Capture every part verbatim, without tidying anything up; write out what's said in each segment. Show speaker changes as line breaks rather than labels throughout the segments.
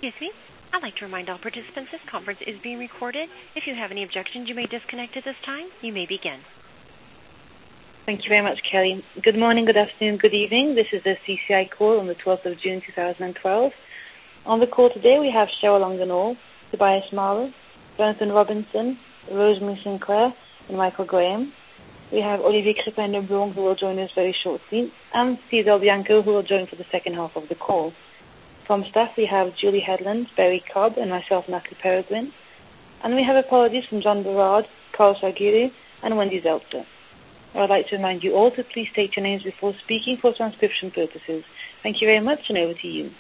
Excuse me. I'd like to remind all participants this conference is being recorded. If you have any objections, you may disconnect at this time. You may begin.
Thank you very much, Kelly. Good morning, good afternoon, good evening. This is the C C I call on the twelfth of June two thousand twelve. On the call today, we have Cheryl Longanall, Tobias Marler, Jonathan Robinson, Rosemary Sinclair, and Michael Graham. We have Olivier Crepin-Leblond, who will join us very shortly, and Steve Del Bianco, who will join for the second half of the call. From staff, we have Julie Headland, Barry Cobb, and myself, Natalie Peregrine. And we have apologies from John Berard, Carl Sargiri, and Wendy Zeltzer. I would like to remind you all to please state your names before speaking for transcription purposes. Thank you very much, and over to you.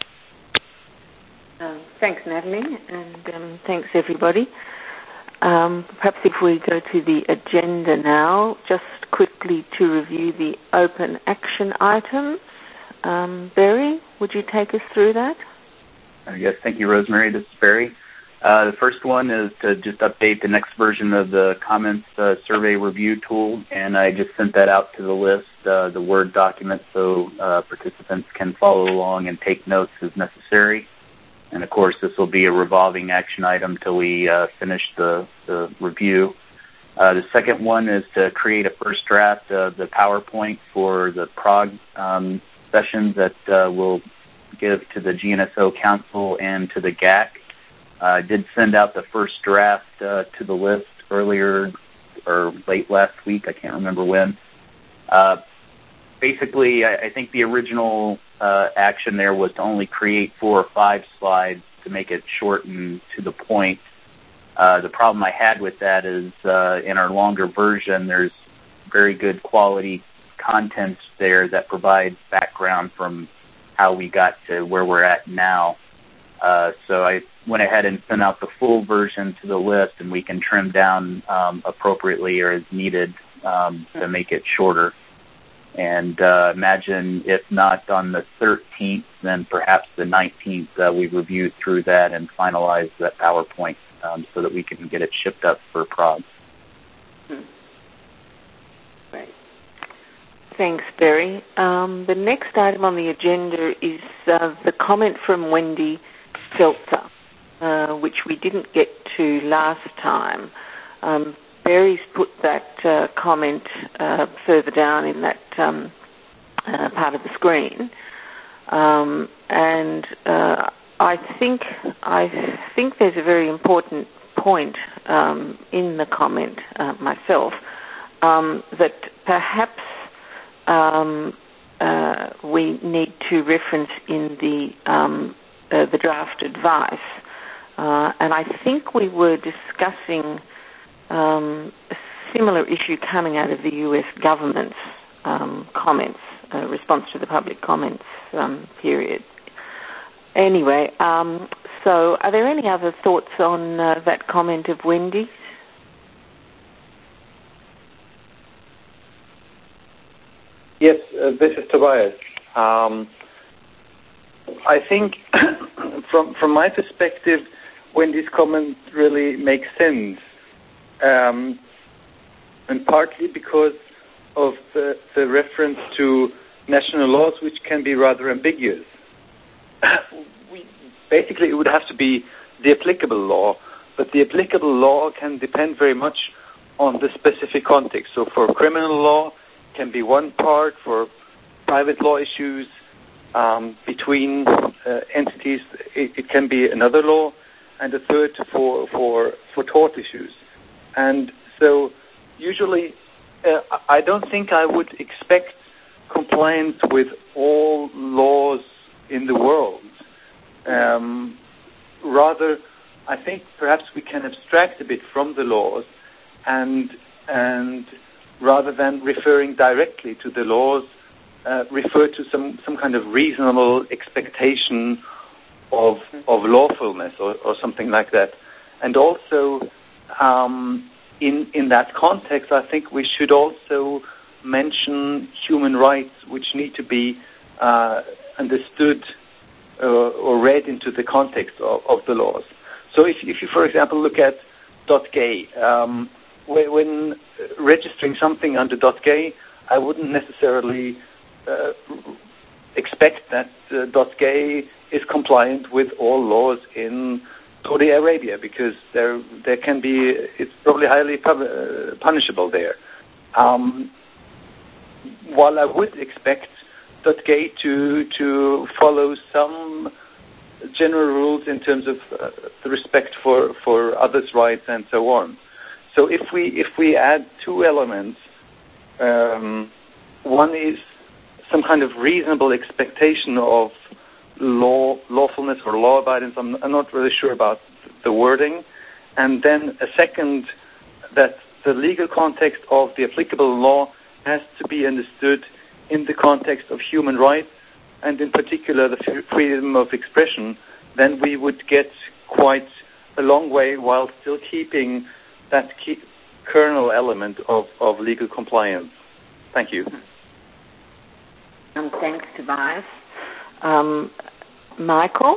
Uh, thanks, Natalie, and um, thanks, everybody. Um, perhaps if we go to the agenda now, just quickly to review the open action items. Um, Barry, would you take us through that?
Uh, yes, thank you, Rosemary. This is Barry. Uh, the first one is to just update the next version of the comments uh, survey review tool, and I just sent that out to the list, uh, the Word document, so uh, participants can follow along and take notes as necessary. And, of course, this will be a revolving action item till we uh, finish the, the review. Uh, the second one is to create a first draft of the PowerPoint for the Prague um, sessions that uh, we'll give to the G N S O Council and to the G A C. I uh, did send out the first draft uh, to the list earlier or late last week. I can't remember when. Uh, basically, I, I think the original uh, action there was to only create four or five slides to make it short and to the point. Uh, the problem I had with that is uh, in our longer version, there's very good quality contents there that provide background from how we got to where we're at now. Uh, so I went ahead and sent out the full version to the list, and we can trim down um, appropriately or as needed um, to make it shorter. And uh, imagine if not on the thirteenth, then perhaps the nineteenth, uh, we review through that and finalize that PowerPoint um, so that we can get it shipped up for Prague.
Hmm. Right. Thanks, Barry. Um, the next item on the agenda is uh, the comment from Wendy Zeltzer, uh, which we didn't get to last time. Um, Barry's put that uh, comment uh, further down in that um, uh, part of the screen, um, and uh, I think I think there's a very important point um, in the comment uh, myself um, that perhaps um, uh, we need to reference in the um, uh, the draft advice, uh, and I think we were discussing Um, a similar issue coming out of the U S government's um, comments, uh, response to the public comments um, period. Anyway, um, so are there any other thoughts on uh, that comment of Wendy's?
Yes, uh, this is Tobias. Um, I think from from my perspective, Wendy's comment really makes sense. Um, and partly because of the, the reference to national laws, which can be rather ambiguous. we, basically, it would have to be the applicable law, but the applicable law can depend very much on the specific context. So for criminal law, it can be one part. For private law issues um, between uh, entities, it, it can be another law, and a third for, for, for tort issues. And so usually uh, I don't think I would expect compliance with all laws in the world. Um, rather, I think perhaps we can abstract a bit from the laws and, and rather than referring directly to the laws, uh, refer to some, some kind of reasonable expectation of, of lawfulness or, or something like that. And also, Um, in, in that context, I think we should also mention human rights, which need to be uh, understood uh, or read into the context of, of the laws. So if, if you, for example, look at .gay, um, when, when registering something under .gay, I wouldn't necessarily uh, expect that uh, .gay is compliant with all laws in Saudi Arabia, because there there can be, it's probably highly pub- uh, punishable there. Um, while I would expect .gay to to follow some general rules in terms of uh, the respect for, for others' rights and so on. So if we if we add two elements, um, one is some kind of reasonable expectation of law lawfulness or law abidance. I'm, I'm not really sure about the wording. And then a second, that the legal context of the applicable law has to be understood in the context of human rights, and in particular the f- freedom of expression, then we would get quite a long way while still keeping that key kernel element of, of legal compliance. Thank you.
Um, thanks, Tobias. Um, Michael?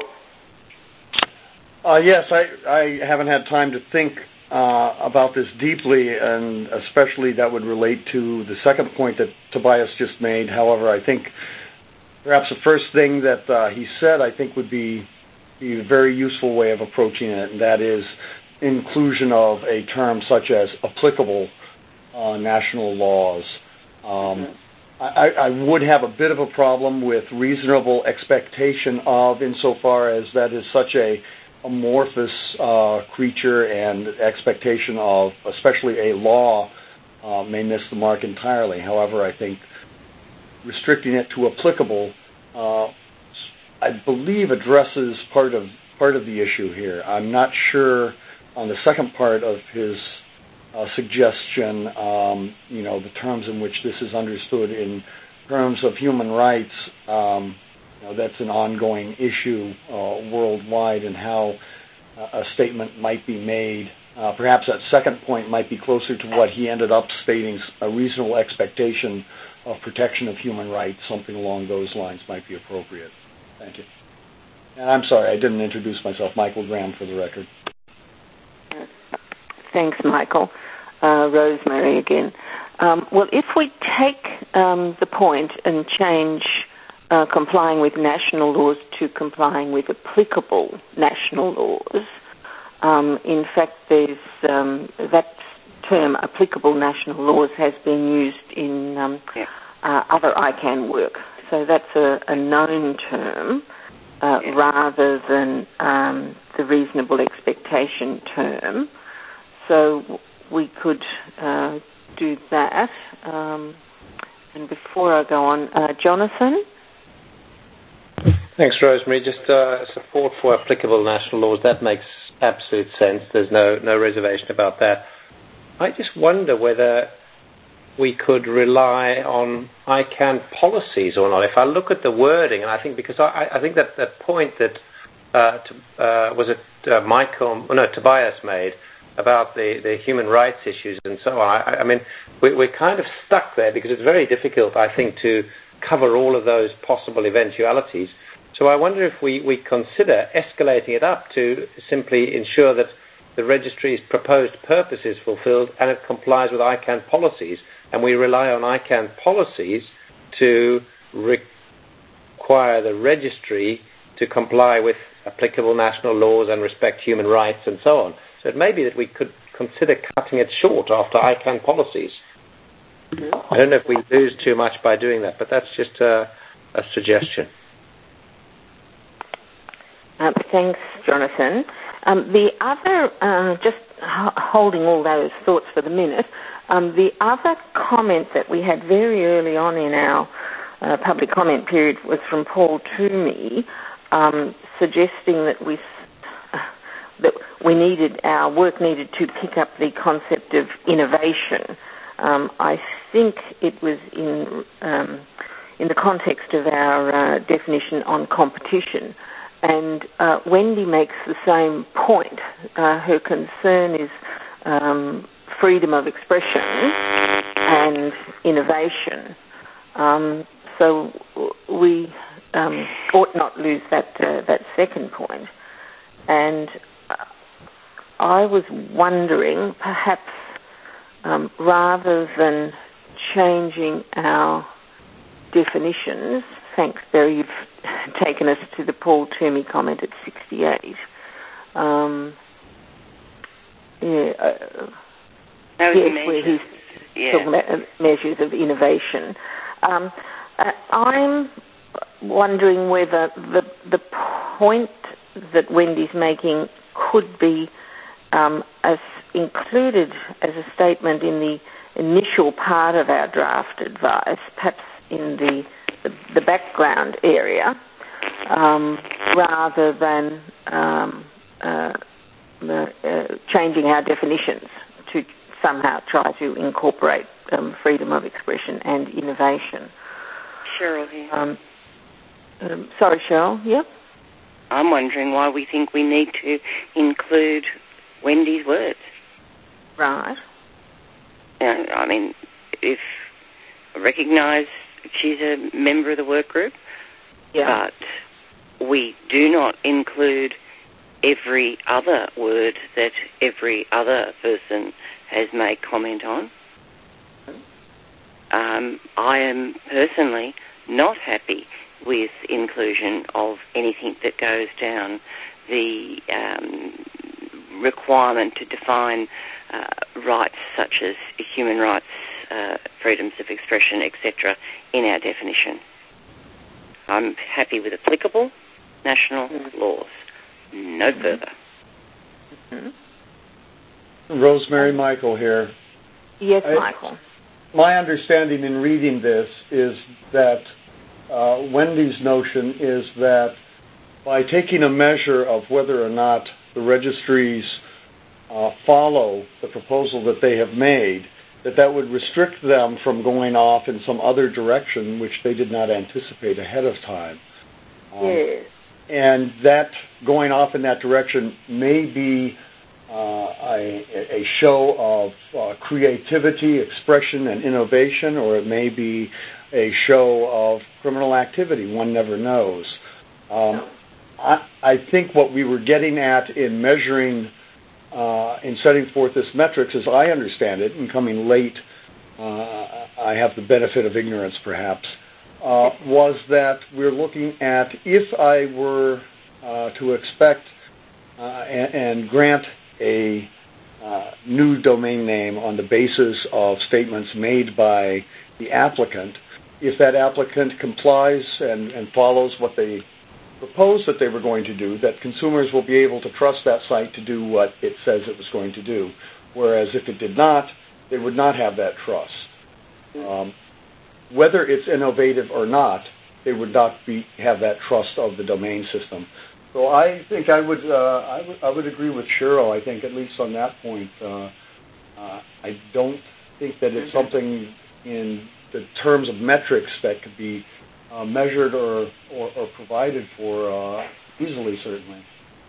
Uh, yes, I, I haven't had time to think uh, about this deeply, and especially that would relate to the second point that Tobias just made. However, I think perhaps the first thing that uh, he said, I think, would be, be a very useful way of approaching it, and that is inclusion of a term such as applicable uh, national laws. Um, mm-hmm. I, I would have a bit of a problem with reasonable expectation of, insofar as that is such a amorphous uh, creature, and expectation of, especially a law, uh, may miss the mark entirely. However, I think restricting it to applicable, uh, I believe, addresses part of part of the issue here. I'm not sure on the second part of his uh, suggestion, um, you know, the terms in which this is understood in terms of human rights. Um, you know, that's an ongoing issue uh, worldwide, and how uh, a statement might be made. Uh, perhaps that second point might be closer to what he ended up stating, a reasonable expectation of protection of human rights. Something along those lines might be appropriate. Thank you. And I'm sorry, I didn't introduce myself. Michael Graham, for the record.
Thanks, Michael. Uh, Rosemary again. Um, well, if we take um, the point and change uh, complying with national laws to complying with applicable national laws, um, in fact, there's um, that term, applicable national laws, has been used in um, yeah. uh, other I CAN work. So that's a, a known term uh, yeah. rather than um, the reasonable expectation term. So we could uh, do that. Um, and before I go on, uh, Jonathan?
Thanks, Rosemary. Just uh, support for applicable national laws. That makes absolute sense. There's no, no reservation about that. I just wonder whether we could rely on I CAN policies or not. If I look at the wording, and I think because I, I think that that point that uh, to, uh, was it uh, Michael, no, Tobias made about the, the human rights issues and so on. I, I mean, we, we're kind of stuck there because it's very difficult, I think, to cover all of those possible eventualities. So I wonder if we, we consider escalating it up to simply ensure that the registry's proposed purpose is fulfilled and it complies with I CAN policies, and we rely on I CAN policies to require the registry to comply with applicable national laws and respect human rights and so on. So it may be that we could consider cutting it short after I CAN policies. Mm-hmm. I don't know if we lose too much by doing that, but that's just a, a suggestion.
Uh, thanks, Jonathan. Um, the other, uh, just h- holding all those thoughts for the minute, um, the other comment that we had very early on in our uh, public comment period was from Paul Toomey, um, suggesting that we uh, that we needed, our work needed to pick up the concept of innovation. Um, I think it was in um, in the context of our uh, definition on competition. And uh, Wendy makes the same point. Uh, her concern is um, freedom of expression and innovation. Um, so we um, ought not lose that uh, that second point. And I was wondering, perhaps um, rather than changing our definitions thanks, Barry. You've taken us to the Paul Toomey comment at sixty-eight. Um, yeah, uh,
that was
yes,
measures.
where he's
yeah.
talking about measures of innovation. Um, uh, I'm wondering whether the the point that Wendy's making could be um, as included as a statement in the initial part of our draft advice, perhaps in the the, the background area, um, rather than um, uh, uh, changing our definitions to somehow try to incorporate um, freedom of expression and innovation.
Cheryl here.
Um, um, sorry, Cheryl. Yep.
I'm wondering why we think we need to include Wendy's words.
Right.
Yeah, I mean, if I recognise she's a member of the work group,
yeah.
but we do not include every other word that every other person has made comment on. Um, I am personally not happy with inclusion of anything that goes down the um, requirement to define uh, rights such as human rights, uh, freedoms of expression, et cetera, in our definition. I'm happy with applicable national mm-hmm. laws, no mm-hmm. further.
Mm-hmm. Rosemary Michael here.
Yes,
I,
Michael.
My understanding in reading this is that uh, Wendy's notion is that by taking a measure of whether or not the registries uh, follow the proposal that they have made, that that would restrict them from going off in some other direction which they did not anticipate ahead of time. Um,
yes.
And that going off in that direction may be uh, a, a show of uh, creativity, expression, and innovation, or it may be a show of criminal activity. One never knows. Um, I, I think what we were getting at in measuring, uh, in setting forth this metrics, as I understand it, and coming late, uh, I have the benefit of ignorance perhaps, uh, was that we're looking at if I were uh, to expect uh, and, and grant a uh, new domain name on the basis of statements made by the applicant, if that applicant complies and, and follows what they proposed that they were going to do, that consumers will be able to trust that site to do what it says it was going to do. Whereas if it did not, they would not have that trust. Um, whether it's innovative or not, they would not be, have that trust of the domain system. So I think I would, uh, I would I would agree with Cheryl. I think at least on that point, uh, uh, I don't think that it's something in the terms of metrics that could be uh, measured or, or, or provided for uh, easily, certainly.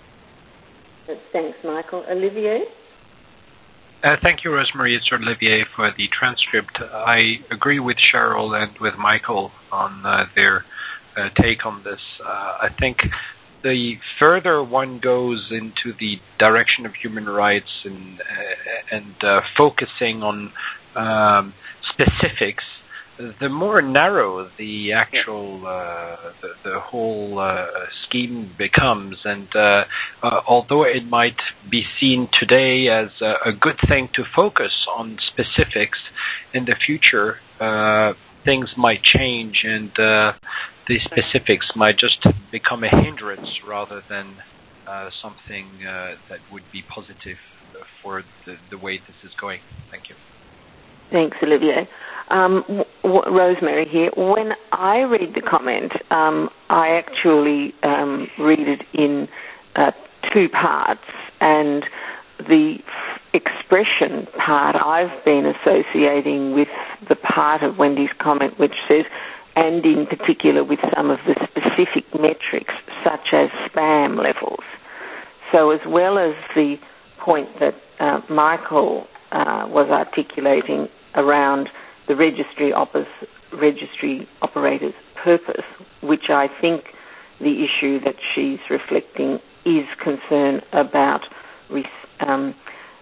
Thanks, Michael. Olivier?
Uh, thank you, Rosemary. It's Olivier for the transcript. I agree with Cheryl and with Michael on uh, their uh, take on this. Uh, I think the further one goes into the direction of human rights and uh, and uh, focusing on um, specifics, the more narrow the actual uh, the, the whole uh, scheme becomes, and uh, uh, although it might be seen today as a, a good thing to focus on specifics, in the future uh, things might change, and uh, the specifics might just become a hindrance rather than uh, something uh, that would be positive for the, the way this is going. Thank you.
Thanks, Olivier. Um, w- w- Rosemary here. When I read the comment, um, I actually um, read it in uh, two parts, and the f- expression part I've been associating with the part of Wendy's comment which says, and in particular with some of the specific metrics such as spam levels. So as well as the point that uh, Michael uh, was articulating around the registry, oppos- registry operator's purpose, which I think the issue that she's reflecting is concern about res- um,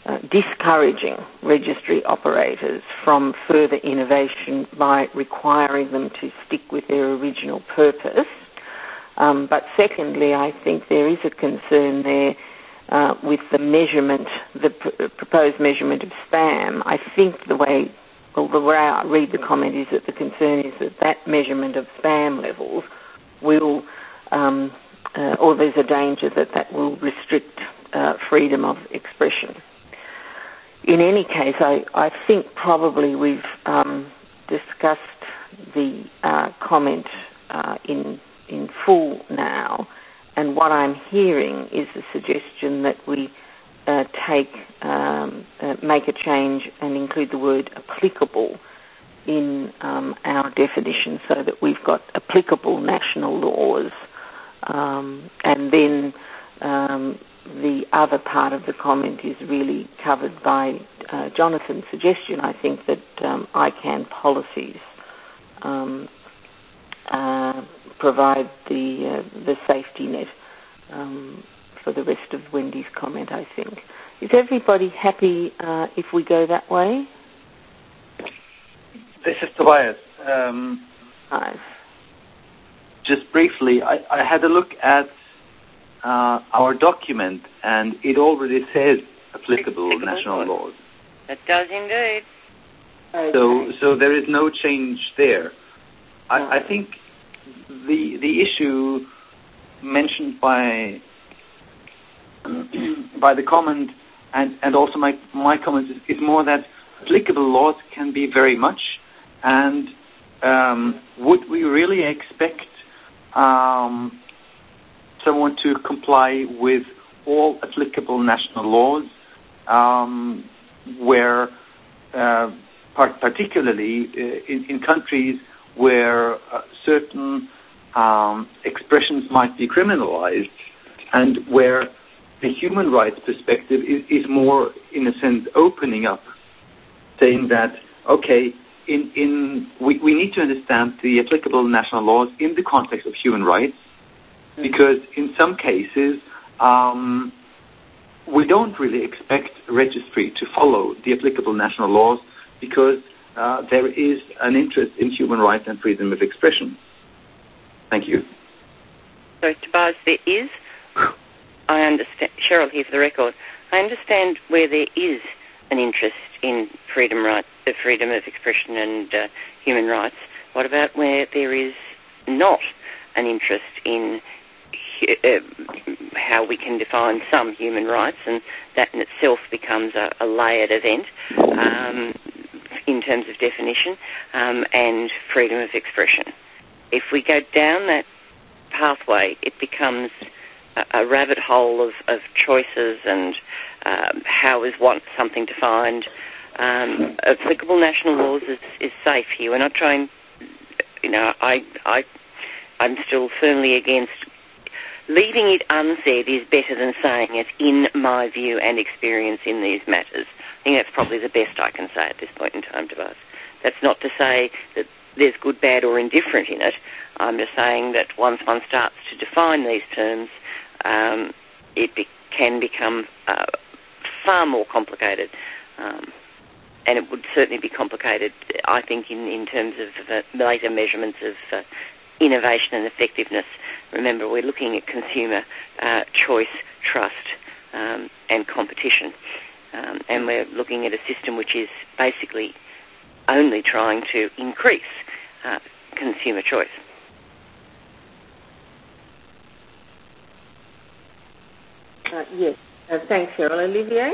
uh, discouraging registry operators from further innovation by requiring them to stick with their original purpose. Um, but secondly, I think there is a concern there uh, with the measurement, the pr- proposed measurement of spam. I think the way, well, the way I read the comment is that the concern is that that measurement of spam levels will, um, uh, or there's a danger that that will restrict uh, freedom of expression. In any case, I, I think probably we've um, discussed the uh, comment uh, in in full now, and what I'm hearing is the suggestion that we uh, take um, uh, make a change and include the word applicable in um, our definition, so that we've got applicable national laws, um, and then um, the other part of the comment is really covered by uh, Jonathan's suggestion. I think that um, I CAN policies um, uh, provide the uh, the safety net um, for the rest of Wendy's comment, I think. Is everybody happy uh, if we go that way?
This is Tobias. Um,
Hi.
Just briefly, I, I had a look at uh, our document, and it already says applicable, applicable national laws.
It does indeed.
Okay.
So, so there is no change there. I, I think the the issue mentioned by by the comment and, and also my my comment is, is more that applicable laws can be very much, and um, would we really expect um, someone to comply with all applicable national laws, um, where uh, particularly in, in countries where uh, certain um, expressions might be criminalized, and where the human rights perspective is, is more, in a sense, opening up, saying that, okay, in, in we, we need to understand the applicable national laws in the context of human rights, because in some cases um, we don't really expect a registry to follow the applicable national laws, because uh, there is an interest in human rights and freedom of expression. Thank you.
So, Tobias, there is, I understand, Cheryl here for the record, I understand where there is an interest in freedom right, the freedom of expression and uh, human rights. What about where there is not an interest in uh, how we can define some human rights, and that in itself becomes a, a layered event um, in terms of definition um, and freedom of expression. If we go down that pathway, it becomes a, a rabbit hole of, of choices and um, how is what something defined. Um, applicable national laws is, is safe here. We're not trying, you know, I, I, I'm still firmly against leaving it unsaid is better than saying it, in my view and experience in these matters. I think that's probably the best I can say at this point in time, Tobias. That's not to say that there's good, bad or indifferent in it. I'm just saying that once one starts to define these terms, um, it be- can become uh, far more complicated. Um, and it would certainly be complicated, I think, in, in terms of uh, later measurements of uh, innovation and effectiveness. Remember, we're looking at consumer uh, choice, trust, um, and competition. Um, and we're looking at a system which is basically only trying to increase uh, consumer choice.
Uh, yes. Uh, thanks, Cheryl. Olivier?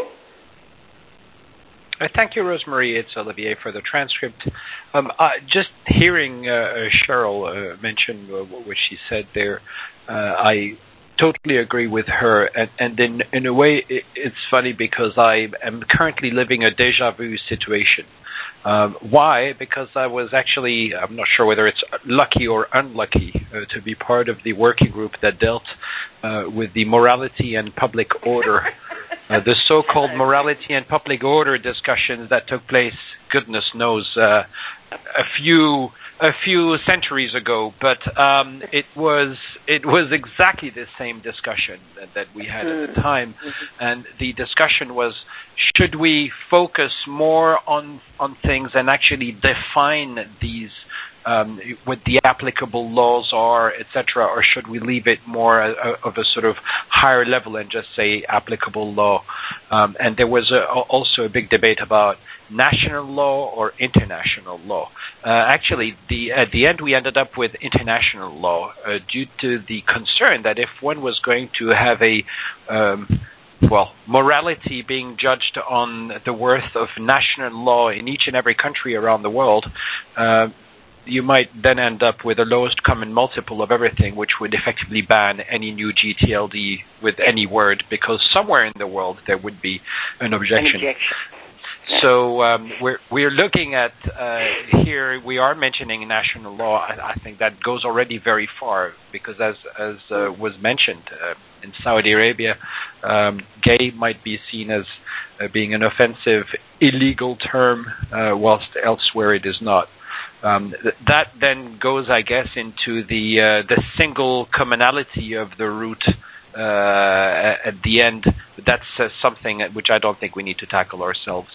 Uh, thank you, Rosemary. It's Olivier for the transcript. Um, uh, just hearing uh, Cheryl uh, mention uh, what she said there, uh, I totally agree with her. And, and in, in a way, it, it's funny because I am currently living a déjà vu situation. Um, why? Because I was actually, I'm not sure whether it's lucky or unlucky uh, to be part of the working group that dealt uh, with the morality and public order, uh, the so-called morality and public order discussions that took place, goodness knows, uh, a few a few centuries ago, but um, it was it was exactly the same discussion that, that we had at the time, and the discussion was: should we focus more on on things and actually define these um, what the applicable laws are, et cetera, or should we leave it more uh, of a sort of higher level and just say applicable law? Um, and there was a, also a big debate about national law or international law. Uh, actually, the, at the end, we ended up with international law uh, due to the concern that if one was going to have a, um, well, morality being judged on the worth of national law in each and every country around the world, uh, you might then end up with the lowest common multiple of everything, which would effectively ban any new G T L D with any word, because somewhere in the world there would be an objection.
An objection.
So um, we're we're looking at uh, here. We are mentioning national law. I, I think that goes already very far, because as as uh, was mentioned uh, in Saudi Arabia, um, gay might be seen as uh, being an offensive, illegal term, uh, whilst elsewhere it is not. Um, th- that then goes, I guess, into the uh, the single commonality of the root. Uh, at the end, that's uh, something which I don't think we need to tackle ourselves.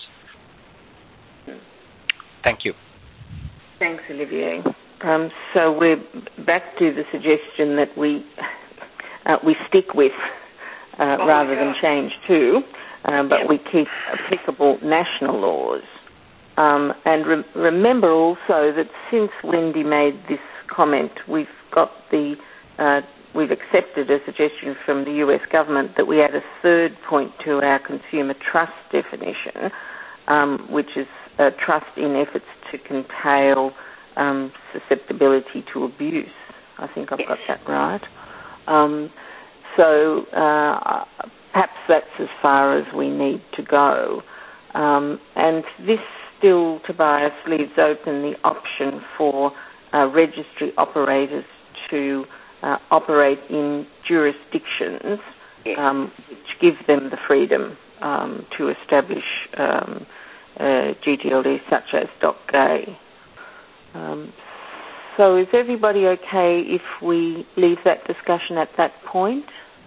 Thank you.
Thanks, Olivier. Um, so we're back to the suggestion that we uh, we stick with uh, oh, rather yeah. than change to, uh, but yeah. we keep applicable national laws. Um, and re- remember also that since Wendy made this comment, we've got the uh, we've accepted a suggestion from the U S government that we add a third point to our consumer trust definition, um, which is uh, trust in efforts to curtail um, susceptibility to abuse. I think I've got that right. Um, so uh, perhaps that's as far as we need to go. Um, and this still, Tobias, leaves open the option for uh, registry operators to Uh, operate in jurisdictions um, which give them the freedom um, to establish um, uh, G T L D such as .gay. Um, so is everybody okay if we leave that discussion at that point?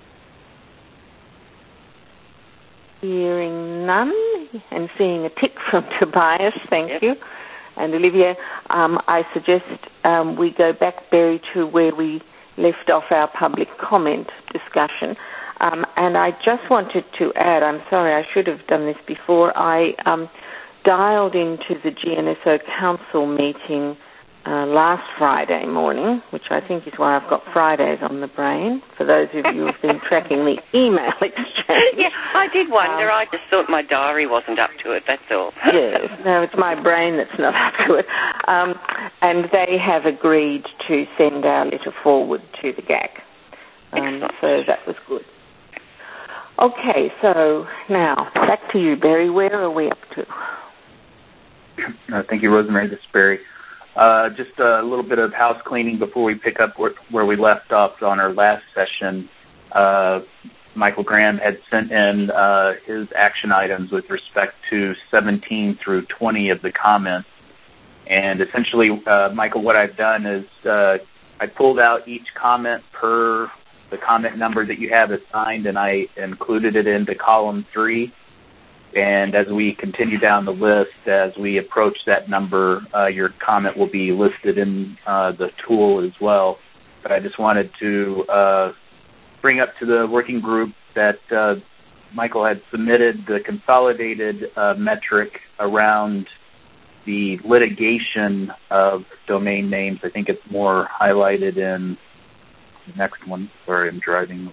Hearing none and seeing a tick from Tobias, thank yep. you. And Olivia, um, I suggest um, we go back, Barry, to where we left off our public comment discussion. Um, and I just wanted to add, I'm sorry, I should have done this before, I um, dialed into the G N S O Council meeting uh, last Friday morning, which I think is why I've got Fridays on the brain, for those of you who have been tracking the email exchange.
Yeah, I did wonder. Um, I just thought my diary wasn't up to it, that's all.
Yes, no, it's my brain that's not up to it. Um, and they have agreed to send our letter forward to the G A C. Um, so that was good. Okay, so now, back to you, Barry. Where are we up to?
Uh, thank you, Rosemary. This is Barry. Uh, just a little bit of house cleaning before we pick up where, where we left off on our last session. Uh, Michael Graham had sent in uh, his action items with respect to seventeen through twenty of the comments. And essentially, uh, Michael, what I've done is uh, I pulled out each comment per the comment number that you have assigned, and I included it into column three. And as we continue down the list, as we approach that number, uh, your comment will be listed in uh, the tool as well. But I just wanted to uh, bring up to the working group that uh, Michael had submitted the consolidated uh, metric around the litigation of domain names. I think it's more highlighted in the next one. Sorry, I'm driving.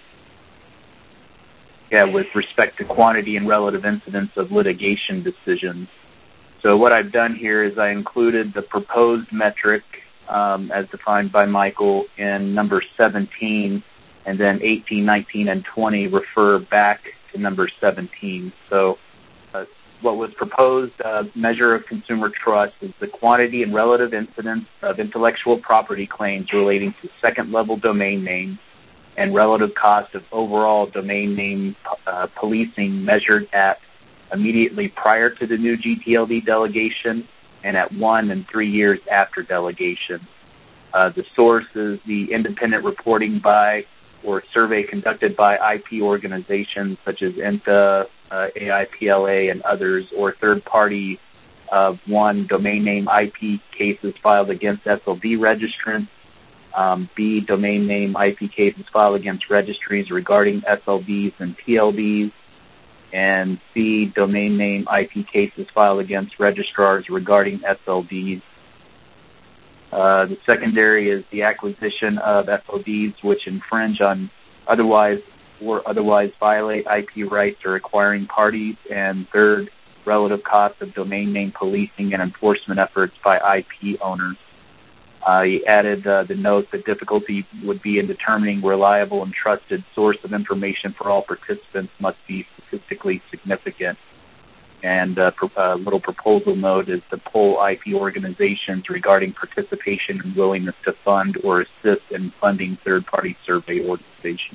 Yeah, with respect to quantity and relative incidence of litigation decisions. So what I've done here is I included the proposed metric um, as defined by Michael in number seventeen, and then eighteen, nineteen, and twenty refer back to number seventeen. So uh, what was proposed uh, measure of consumer trust is the quantity and relative incidence of intellectual property claims relating to second-level domain names and relative cost of overall domain name uh, policing measured at immediately prior to the new G T L D delegation and at one and three years after delegation. Uh, the source is the independent reporting by or survey conducted by I P organizations such as I N T A, uh, A I P L A, and others, or third party of one, domain name I P cases filed against S L D registrants, um, B, domain name I P cases filed against registries regarding S L Ds and P L Ds, and C, domain name I P cases filed against registrars regarding S L Ds. Uh, the secondary is the acquisition of S L Ds which infringe on otherwise or otherwise violate I P rights or acquiring parties, and third, relative costs of domain name policing and enforcement efforts by I P owners. Uh, he added uh, the note that difficulty would be in determining reliable and trusted source of information for all participants must be statistically significant. And a uh, little proposal note is to poll I P organizations regarding participation and willingness to fund or assist in funding third-party survey organizations.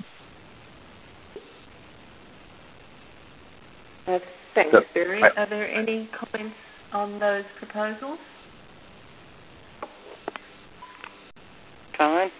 Uh, thanks,
so,
Barry.
I,
Are there any comments on those proposals?
Fine.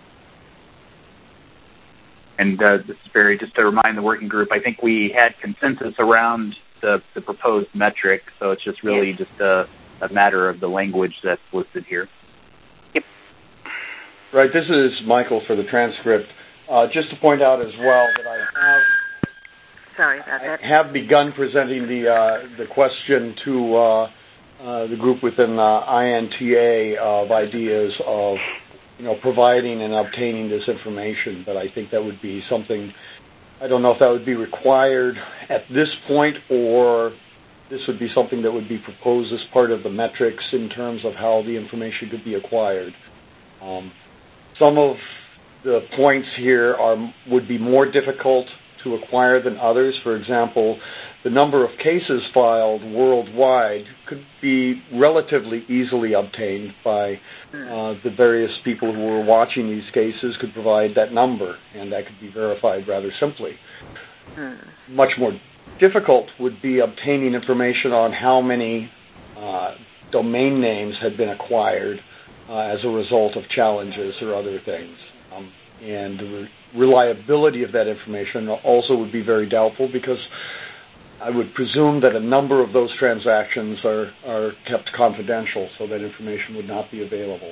And uh, this is Barry. Just to remind the working group, I think we had consensus around the, the proposed metric, so it's just really yes. just a, a matter of the language that's listed here.
Yep.
Right. This is Michael for the transcript. Uh, just to point out as well that I have
sorry about that.
I have begun presenting the uh, the question to uh, uh, the group within uh, I N T A of ideas of you know providing and obtaining this information, but I think that would be something. I don't know if that would be required at this point, or this would be something that would be proposed as part of the metrics in terms of how the information could be acquired. Um, some of the points here are would be more difficult to acquire than others. For example, the number of cases filed worldwide could be relatively easily obtained by uh, the various people who were watching these cases could provide that number, and that could be verified rather simply. Mm. Much more difficult would be obtaining information on how many uh, domain names had been acquired uh, as a result of challenges or other things. Um, and the re- reliability of that information also would be very doubtful, because I would presume that a number of those transactions are, are kept confidential, so that information would not be available.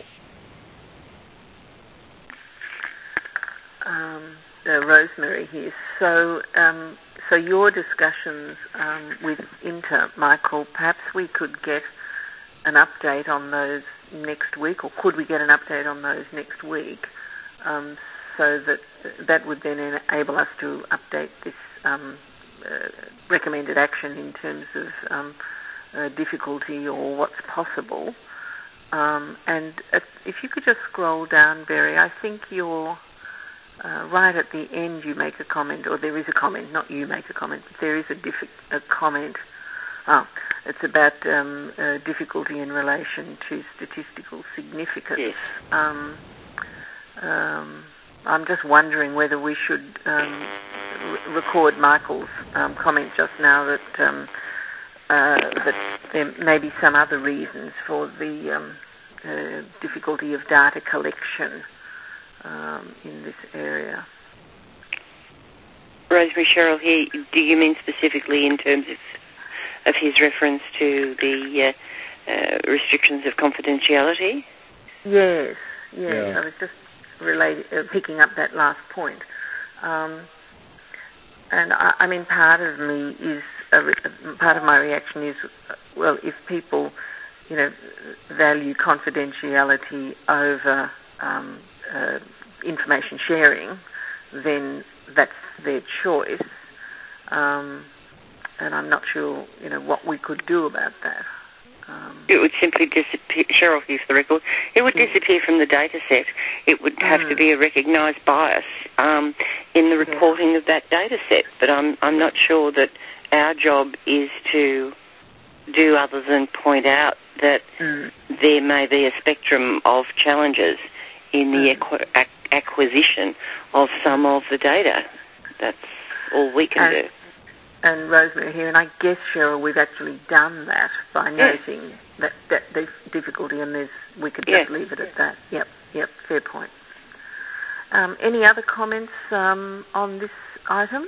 Um, uh, Rosemary here. So, um, so your discussions um, with Inter, Michael, perhaps we could get an update on those next week, or could we get an update on those next week, um, so that that would then enable us to update this um, uh, recommended action in terms of um, uh, difficulty or what's possible. Um, and if you could just scroll down, Barry, I think you're uh, right at the end. You make a comment, or there is a comment. Not you make a comment, but there is a, diffi- a comment. Oh, it's about um, uh, difficulty in relation to statistical significance.
Yes.
Um, um, I'm just wondering whether we should um, re- record Michael's um, comment just now that um, uh, that there may be some other reasons for the um, uh, difficulty of data collection um, in this area.
Rosemary, Cheryl here. Do you mean specifically in terms of of his reference to the uh, uh, restrictions of confidentiality?
Yes, yes.
Yeah.
I was just related, uh, picking up that last point. Um, and I, I mean, part of me is, a re- part of my reaction is, well, if people, you know, value confidentiality over um, uh, information sharing, then that's their choice. Um, and I'm not sure, you know, what we could do about that. Um,
it would simply disappear. Cheryl, here's the record. It would yeah. disappear from the data set. It would have mm. to be a recognised bias um, in the reporting yeah. of that data set. But I'm I'm not sure that our job is to do other than point out that mm. there may be a spectrum of challenges in the mm. acqu- ac- acquisition of some of the data. That's all we can
and,
do.
And Rosemary here, and I guess, Cheryl, we've actually done that by
yes.
noting that, that difficulty, and there's, we could
yeah.
just leave it at that. Yep, yep, fair point. Um, any other comments um, on this item?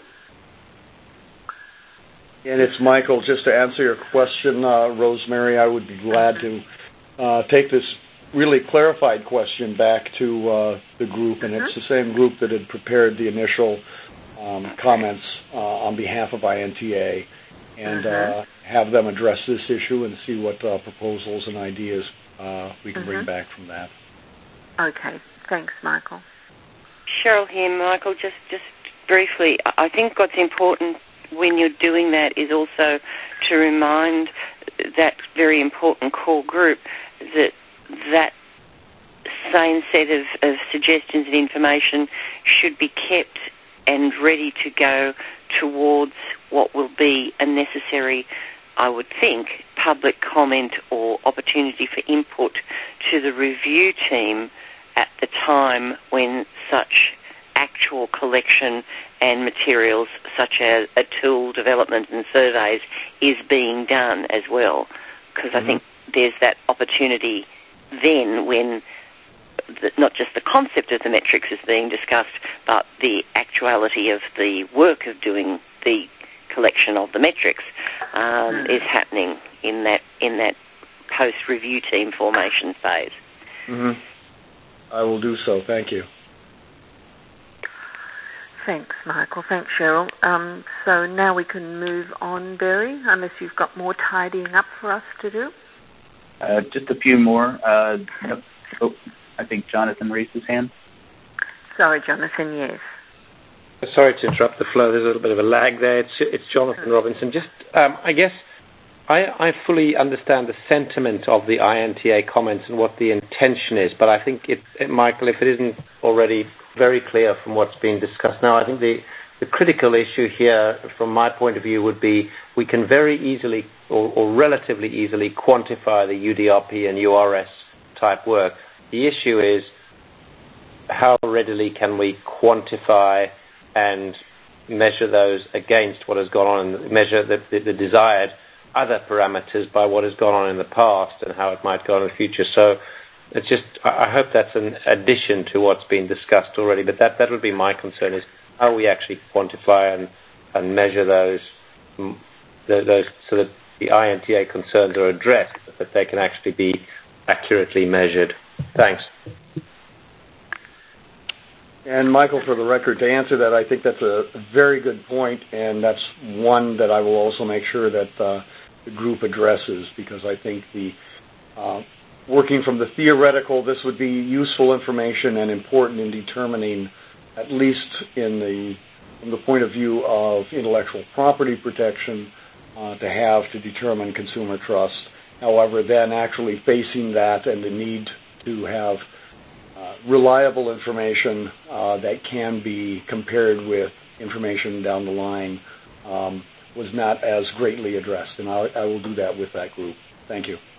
And it's Michael. Just to answer your question, uh, Rosemary, I would be glad to uh, take this really clarified question back to uh, the group, and it's the same group that had prepared the initial um, comments uh, on behalf of I N T A, and uh, have them address this issue and see what uh, proposals and ideas uh, we can bring back from that.
Okay. Thanks, Michael.
Cheryl here, Michael. Just, just briefly, I think what's important when you're doing that is also to remind that very important core group that that same set of, of suggestions and information should be kept and ready to go towards what will be a necessary, I would think, public comment or opportunity for input to the review team at the time when such actual collection and materials such as a tool development and surveys is being done as well. Because mm-hmm. I think there's that opportunity then when the, not just the concept of the metrics is being discussed, but the actuality of the work of doing the collection of the metrics um, mm. is happening in that in that post-review team formation phase.
Mm-hmm. I will do so. Thank you.
Thanks, Michael. Thanks, Cheryl. Um, so now we can move on, Barry, unless you've got more tidying up for us to do.
Uh, just a few more. Uh, oh, I think Jonathan raised his hand.
Sorry, Jonathan, yes.
Sorry to interrupt the flow. There's a little bit of a lag there. It's, it's Jonathan Robinson. Just, um, I guess, I, I fully understand the sentiment of the I N T A comments and what the intention is, but I think, it, it, Michael, if it isn't already very clear from what's being discussed now, I think the, the critical issue here, from my point of view, would be we can very easily or, or relatively easily quantify the U D R P and U R S type work. The issue is how readily can we quantify and measure those against what has gone on, and measure the, the, the desired other parameters by what has gone on in the past and how it might go on in the future. So it's just, I hope that's an addition to what's been discussed already, but that, that would be my concern, is how we actually quantify and, and measure those, those so that the I N T A concerns are addressed, but that they can actually be accurately measured. Thanks.
And Michael, for the record, to answer that, I think that's a very good point, and that's one that I will also make sure that uh, the group addresses, because I think the uh, working from the theoretical, this would be useful information and important in determining, at least in the from the point of view of intellectual property protection, uh, to have to determine consumer trust. However, then actually facing that and the need to have Uh, reliable information uh, that can be compared with information down the line um, was not as greatly addressed, and I'll, I will do that with that group. Thank you.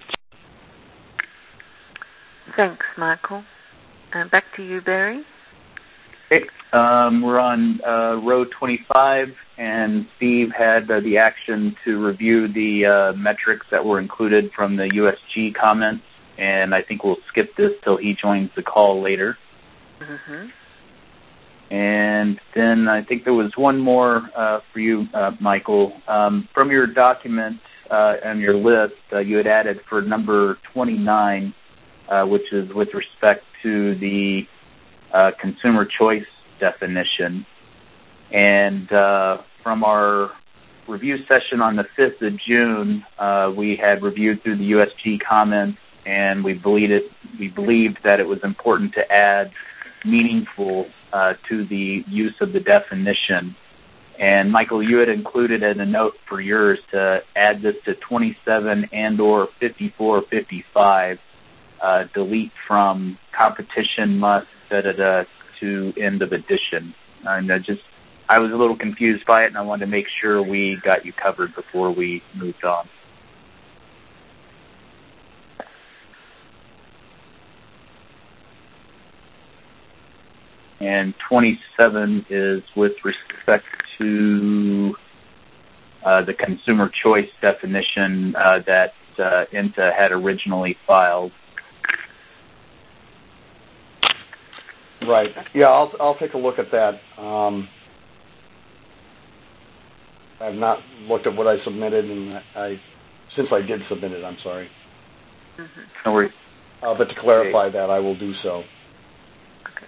Thanks, Michael. Uh, back to you, Barry.
Okay. Um, we're on uh, row twenty-five, and Steve had uh, the action to review the uh, metrics that were included from the U S G comments. And I think we'll skip this till he joins the call later.
Mm-hmm.
And then I think there was one more uh, for you, uh, Michael. Um, from your document uh, and your list, uh, you had added for number twenty-nine, uh, which is with respect to the uh, consumer choice definition. And uh, from our review session on the fifth of June, uh, we had reviewed through the U S G comments, and we believed it, we believed that it was important to add meaningful uh, to the use of the definition. And Michael, you had included in a note for yours to add this to twenty-seven and or fifty-four fifty-five, uh, delete from competition must da da da to end of edition. And I just, I was a little confused by it, and I wanted to make sure we got you covered before we moved on. And twenty-seven is with respect to uh, the consumer choice definition uh, that uh, INTA had originally filed.
Right. Yeah, I'll I'll take a look at that. Um, I've not looked at what I submitted, and I since I did submit it, I'm sorry.
Mm-hmm.
No worries.
Uh, but to clarify okay. that, I will do so.
Okay.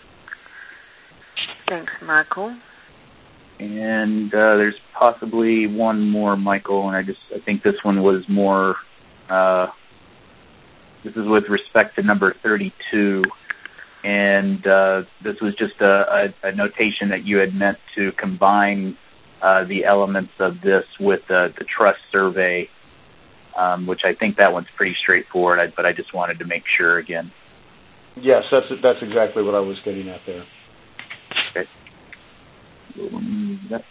Thanks, Michael.
And uh, there's possibly one more, Michael, and I just I think this one was more. Uh, this is with respect to number thirty-two, and uh, this was just a, a, a notation that you had meant to combine uh, the elements of this with uh, the trust survey, um, which I think that one's pretty straightforward. I, but I just wanted to make sure again.
Yes, that's that's exactly what I was getting at there.
Okay. That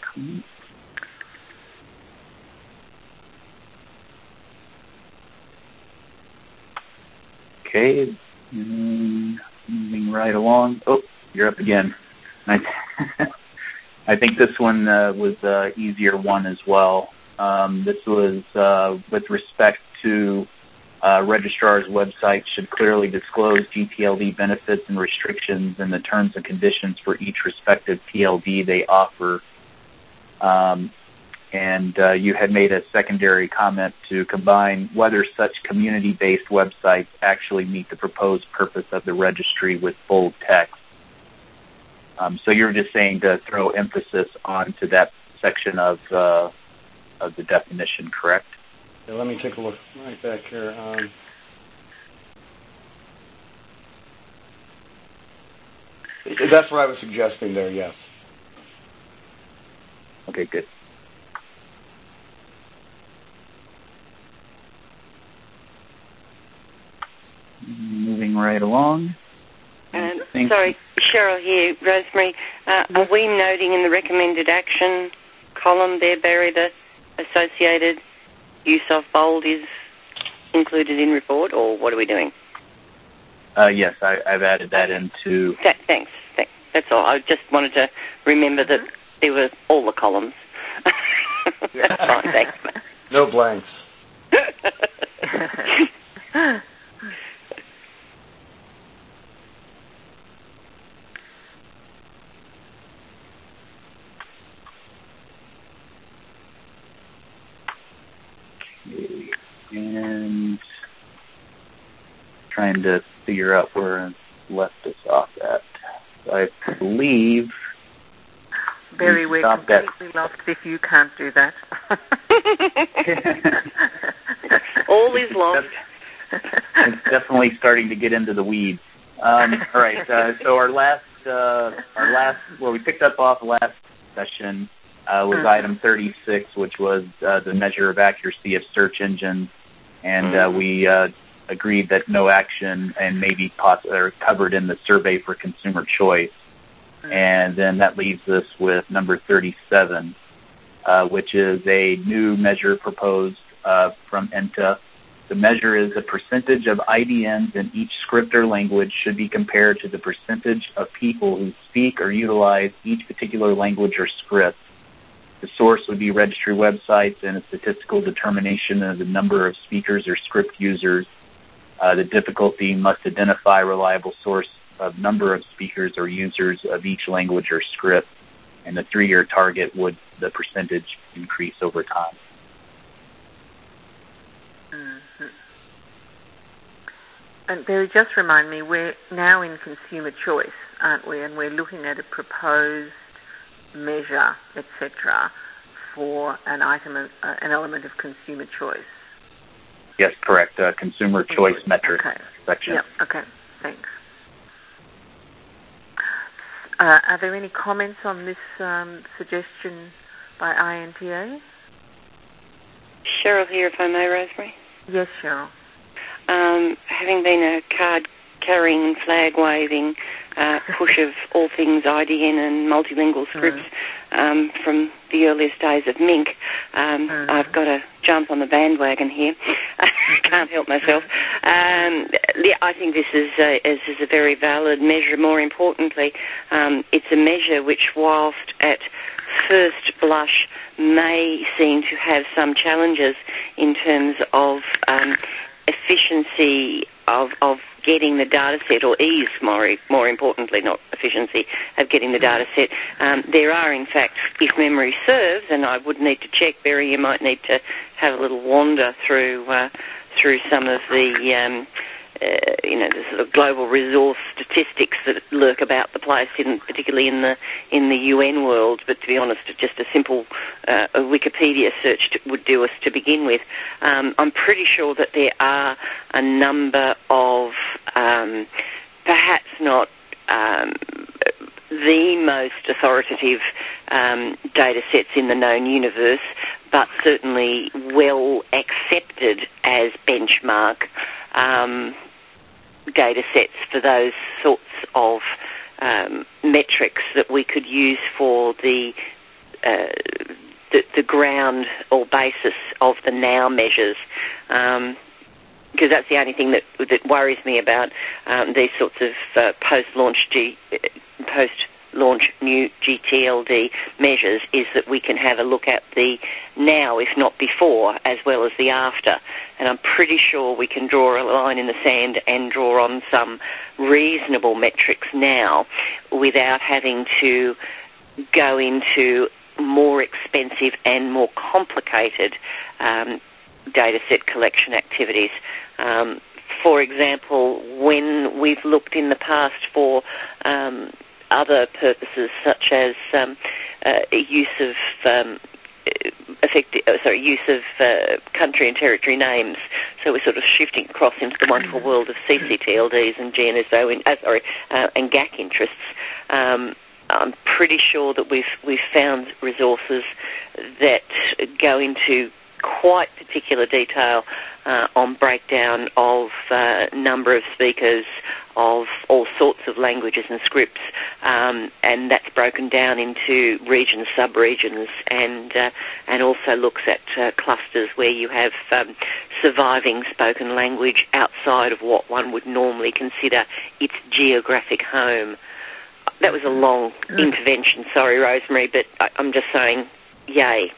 okay, and moving right along. Oh, you're up again. I, I think this one uh, was an uh, easier one as well. Um, this was uh, with respect to uh, registrar's website should clearly disclose G P L D benefits and restrictions and the terms and conditions for each respective P L D they offer. Um, and uh, you had made a secondary comment to combine whether such community-based websites actually meet the proposed purpose of the registry with bold text. Um, so you're just saying to throw emphasis onto that section of uh, of the definition, correct?
Yeah, let me take a look right back here. Um, that's what I was suggesting there, yes.
Okay, good. Moving right along.
Um, sorry, Cheryl here, Rosemary. Uh, are we noting in the recommended action column there, Barry, the associated use of bold is included in report, or what are we doing?
Uh, yes, I, I've added that into...
Th- thanks. Th- that's all. I just wanted to remember that there were all the columns. That's fine, thanks.
No blanks.
Okay. And trying to figure out where I left us off at. I believe...
Barry, we're completely lost if you can't do that.
All is lost.
It's definitely starting to get into the weeds. Um, all right, uh, so our last, uh, our last, well, we picked up off last session uh, was mm-hmm. item thirty-six, which was uh, the measure of accuracy of search engines, and mm-hmm. uh, we uh, agreed that no action and maybe poss- or covered in the survey for consumer choice. And then that leaves us with number thirty-seven, uh, which is a new measure proposed uh, from INTA. The measure is the percentage of I D Ns in each script or language should be compared to the percentage of people who speak or utilize each particular language or script. The source would be registry websites and a statistical determination of the number of speakers or script users. Uh, the difficulty must identify reliable source of number of speakers or users of each language or script, and the three-year target would the percentage increase over time.
Mm-hmm. And Barry, just remind me, we're now in consumer choice, aren't we? And we're looking at a proposed measure, et cetera, for an item, of, uh, an element of consumer choice.
Yes, correct. Uh, consumer choice mm-hmm. metric
okay.
section.
Yep. Okay. Thanks. Uh, are there any comments on this um, suggestion by I N T A?
Cheryl here, if I may, Rosemary.
Yes, Cheryl.
Um, having been a card-carrying and flag-waving uh, push of all things I D N and multilingual scripts mm. um, from the earliest days of Mink, um, mm. I've got to jump on the bandwagon here. Can't help myself. Um, yeah, I think this is, a, this is a very valid measure. More importantly, um, it's a measure which, whilst at first blush may seem to have some challenges in terms of um, efficiency of, of getting the data set, or ease, more, more importantly, not efficiency, of getting the data set. Um, there are, in fact, if memory serves, and I would need to check, Barry, you might need to have a little wander through uh, through some of the um, Uh, you know, the sort of global resource statistics that lurk about the place, in, particularly in the in the U N world. But to be honest, just a simple uh, a Wikipedia search to, would do us to begin with. Um, I'm pretty sure that there are a number of, um, perhaps not um, the most authoritative um, data sets in the known universe, but certainly well accepted as benchmark Um, data sets for those sorts of um, metrics that we could use for the, uh, the the ground or basis of the now measures, um, because that's the only thing that that worries me about um, these sorts of uh, post-launch G, post-launch new G T L D measures, is that we can have a look at the now, if not before, as well as the after. And I'm pretty sure we can draw a line in the sand and draw on some reasonable metrics now without having to go into more expensive and more complicated um, data set collection activities. Um, for example, when we've looked in the past for um, other purposes, such as um, uh, use of um, effective, uh, sorry, use of uh, country and territory names. So we're sort of shifting across into the wonderful world of C C T L Ds and G N S O in, uh, sorry, uh, and G A C interests. Um, I'm pretty sure that we've we've found resources that go into quite particular detail uh, on breakdown of uh, number of speakers of all sorts of languages and scripts, um, and that's broken down into regions, sub-regions, and uh, and also looks at uh, clusters where you have um, surviving spoken language outside of what one would normally consider its geographic home. That was a long intervention, sorry, Rosemary, but I, I'm just saying, yay.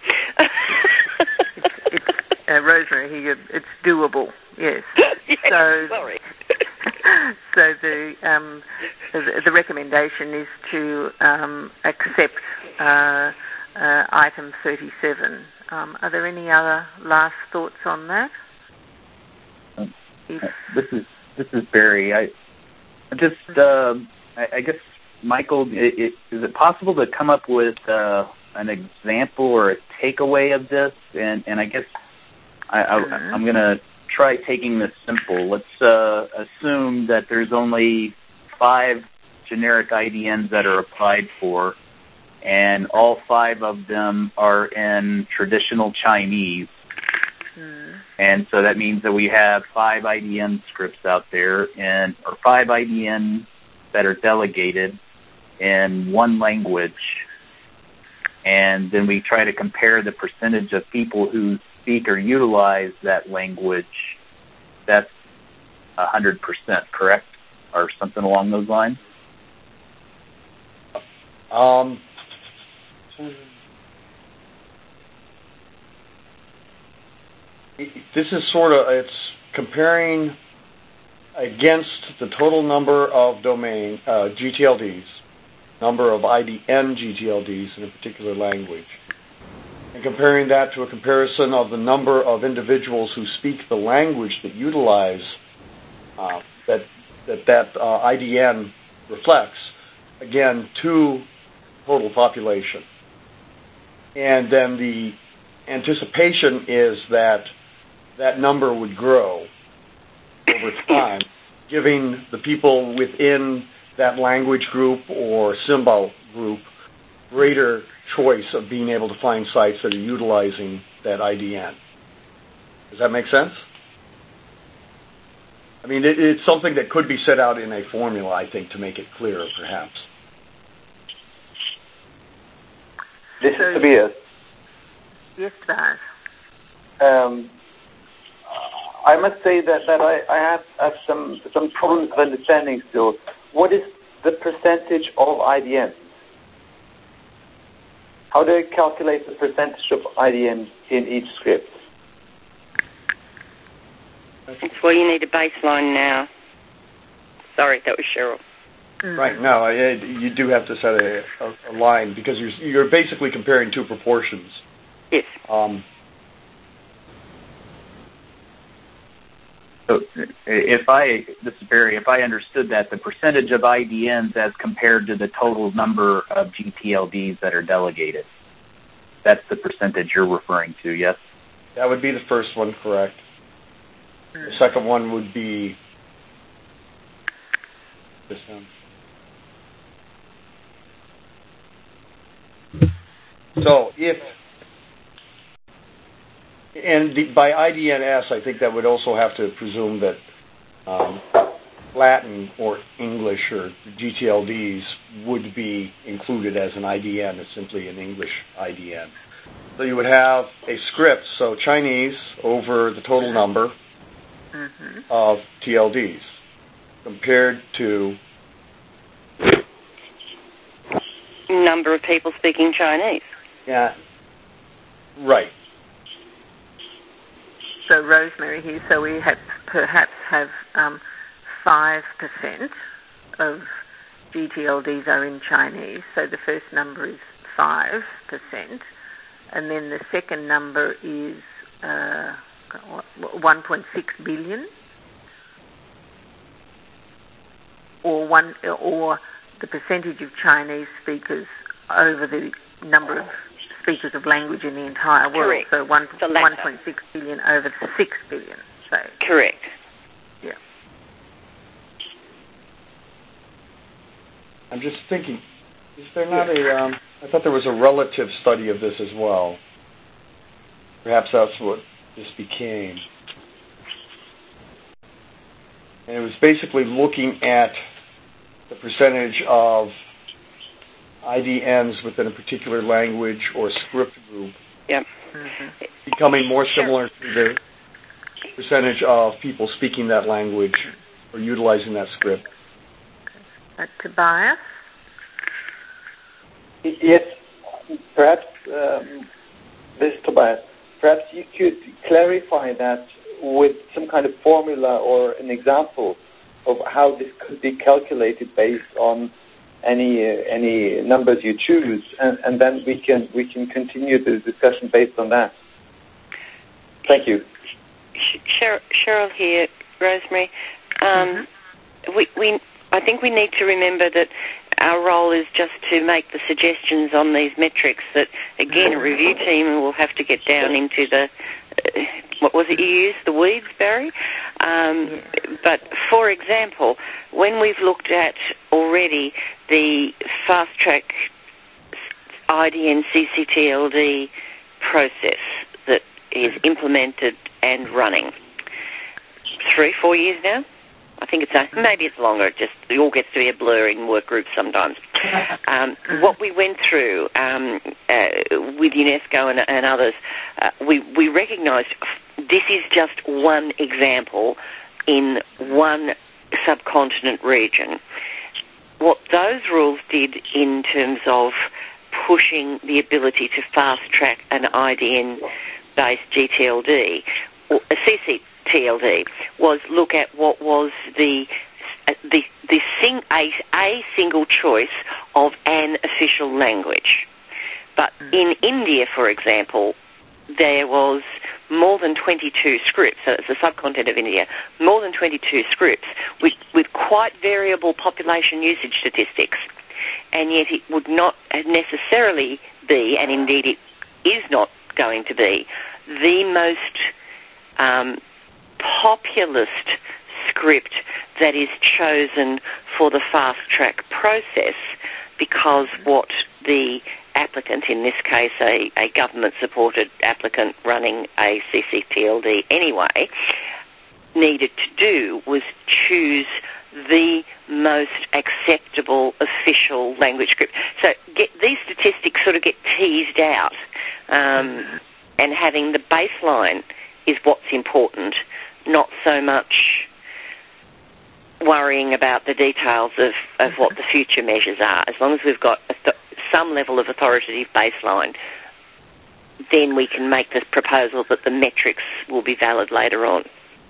Uh, Rosemary, he, it's doable. Yes.
yes
so,
sorry.
so the, um, the the recommendation is to um, accept uh, uh, item thirty-seven. Um, are there any other last thoughts on that?
Um, this is this is Barry. I just uh, I, I guess Michael, it, it, is it possible to come up with uh, an example or a takeaway of this? And and I guess. I, I, I'm going to try taking this simple. Let's uh, assume that there's only five generic I D Ns that are applied for, and all five of them are in traditional Chinese. Mm. And so that means that we have five I D N scripts out there, and or five I D Ns that are delegated in one language. And then we try to compare the percentage of people who speak or utilize that language. That's one hundred percent, correct? Or something along those lines?
Um, this is sort of, it's comparing against the total number of domain uh, G T L Ds, number of I D N G T L Ds in a particular language, and comparing that to a comparison of the number of individuals who speak the language that utilize uh, that that, that uh, I D N reflects, again, to total population. And then the anticipation is that that number would grow over time, giving the people within that language group or symbol group greater choice of being able to find sites that are utilizing that I D N. Does that make sense? I mean, it, it's something that could be set out in a formula, I think, to make it clearer, perhaps.
This is Tobias.
Yes, Tobias.
Um, I must say that, that I, I have, have some some problems of understanding still. What is the percentage of I D Ns? how do I calculate the percentage of I D N in each script?
That's why you need a baseline now. Sorry, that was Cheryl.
Mm-hmm. Right, no, I, you do have to set a, a, a line because you're, you're basically comparing two proportions.
Yes.
Um,
so if I, this is Barry, if I understood that, the percentage of I D Ns as compared to the total number of G T L Ds that are delegated, that's the percentage you're referring to, yes?
That would be the first one, correct. The second one would be this one. So if, and the, by I D N S, I think that would also have to presume that um, Latin or English or G T L Ds would be included as an I D N. It's simply an English I D N. So you would have a script, so Chinese over the total number mm-hmm. of T L Ds compared to
number of people speaking Chinese.
Yeah, right.
So Rosemary here, so we have perhaps have um, five percent of G T L Ds are in Chinese, so the first number is five percent, and then the second number is uh, one point six billion, or one, or the percentage of Chinese speakers over the number of speakers of language in the entire world.
Correct.
So one point six billion over six billion. So
correct.
Yeah.
I'm just thinking, is there not a? Um, I thought there was a relative study of this as well. Perhaps that's what this became. And it was basically looking at the percentage of I D Ns within a particular language or script group
yep.
mm-hmm. becoming more similar to the percentage of people speaking that language or utilizing that script.
Uh, Tobias?
Yes, perhaps, um, this is Tobias, perhaps you could clarify that with some kind of formula or an example of how this could be calculated based on any uh, any numbers you choose, and, and then we can we can continue the discussion based on that. Thank you.
Cheryl, Cheryl here, Rosemary. Um, mm-hmm. We we I think we need to remember that our role is just to make the suggestions on these metrics. That again, a review team will have to get down into the uh, what was it you used, the weeds, Barry? Um, but, for example, when we've looked at already the fast-track I D N C C T L D process that is implemented and running, three, four years now? I think it's, a, maybe it's longer, it just it all gets to be a blur in work groups sometimes. Um, what we went through um, uh, with UNESCO and, and others, uh, we, we recognised this is just one example in one subcontinent region. What those rules did in terms of pushing the ability to fast-track an I D N-based G T L D, or a C C T L D, was look at what was the the the sing, a, a single choice of an official language. But in India, for example, there was more than twenty-two scripts, so it's the subcontinent of India, more than twenty-two scripts with, with quite variable population usage statistics. And yet it would not necessarily be, and indeed it is not going to be, the most um, populist script that is chosen for the fast-track process, because what the applicant, in this case a, a government-supported applicant running a C C T L D anyway, needed to do was choose the most acceptable official language script. So get, these statistics sort of get teased out, um, and having the baseline is what's important, not so much worrying about the details of, of what the future measures are. As long as we've got a th- some level of authoritative baseline, then we can make this proposal that the metrics will be valid later on.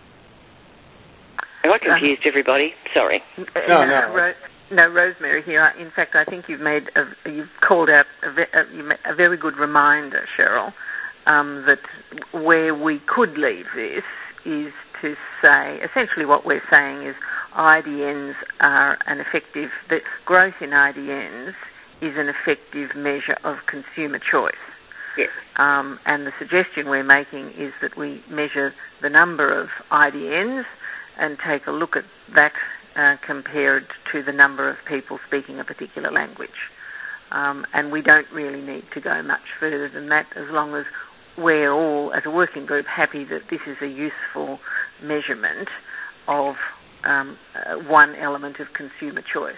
Have I confused uh, everybody? Sorry.
No, no. Ro- no, Rosemary here. In fact, I think you've made a, you've called out a, a, a very good reminder, Cheryl, um, that where we could leave this is to say, essentially what we're saying is I D Ns are an effective, the growth in I D Ns is an effective measure of consumer choice.
Yes.
Um, and the suggestion we're making is that we measure the number of I D Ns and take a look at that uh, compared to the number of people speaking a particular language. Um, and we don't really need to go much further than that, as long as we're all, as a working group, happy that this is a useful measurement of um, uh, one element of consumer choice.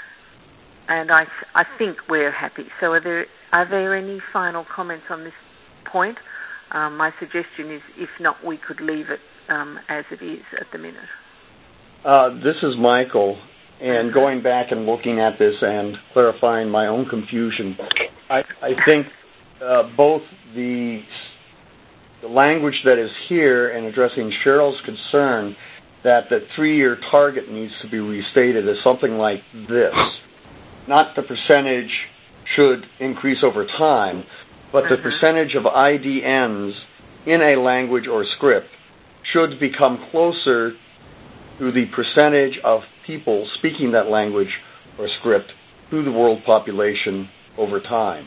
And I, I think we're happy. So are there, are there any final comments on this point? Um, my suggestion is, if not, we could leave it um, as it is at the minute.
Uh, this is Michael, and going back and looking at this and clarifying my own confusion, I, I think uh, both the, the language that is here and addressing Cheryl's concern that the three-year target needs to be restated as something like this. Not the percentage should increase over time, but the mm-hmm. percentage of I D Ns in a language or script should become closer to the percentage of people speaking that language or script to the world population over time.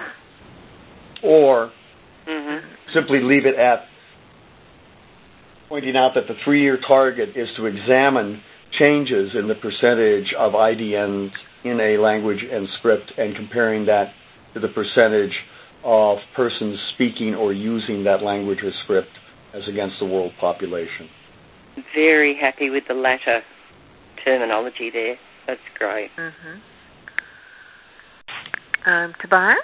Or mm-hmm. simply leave it at pointing out that the three-year target is to examine changes in the percentage of I D Ns in a language and script and comparing that to the percentage of persons speaking or using that language or script as against the world population.
Very happy with the latter terminology there. That's great.
Mm-hmm. Um, Tobias?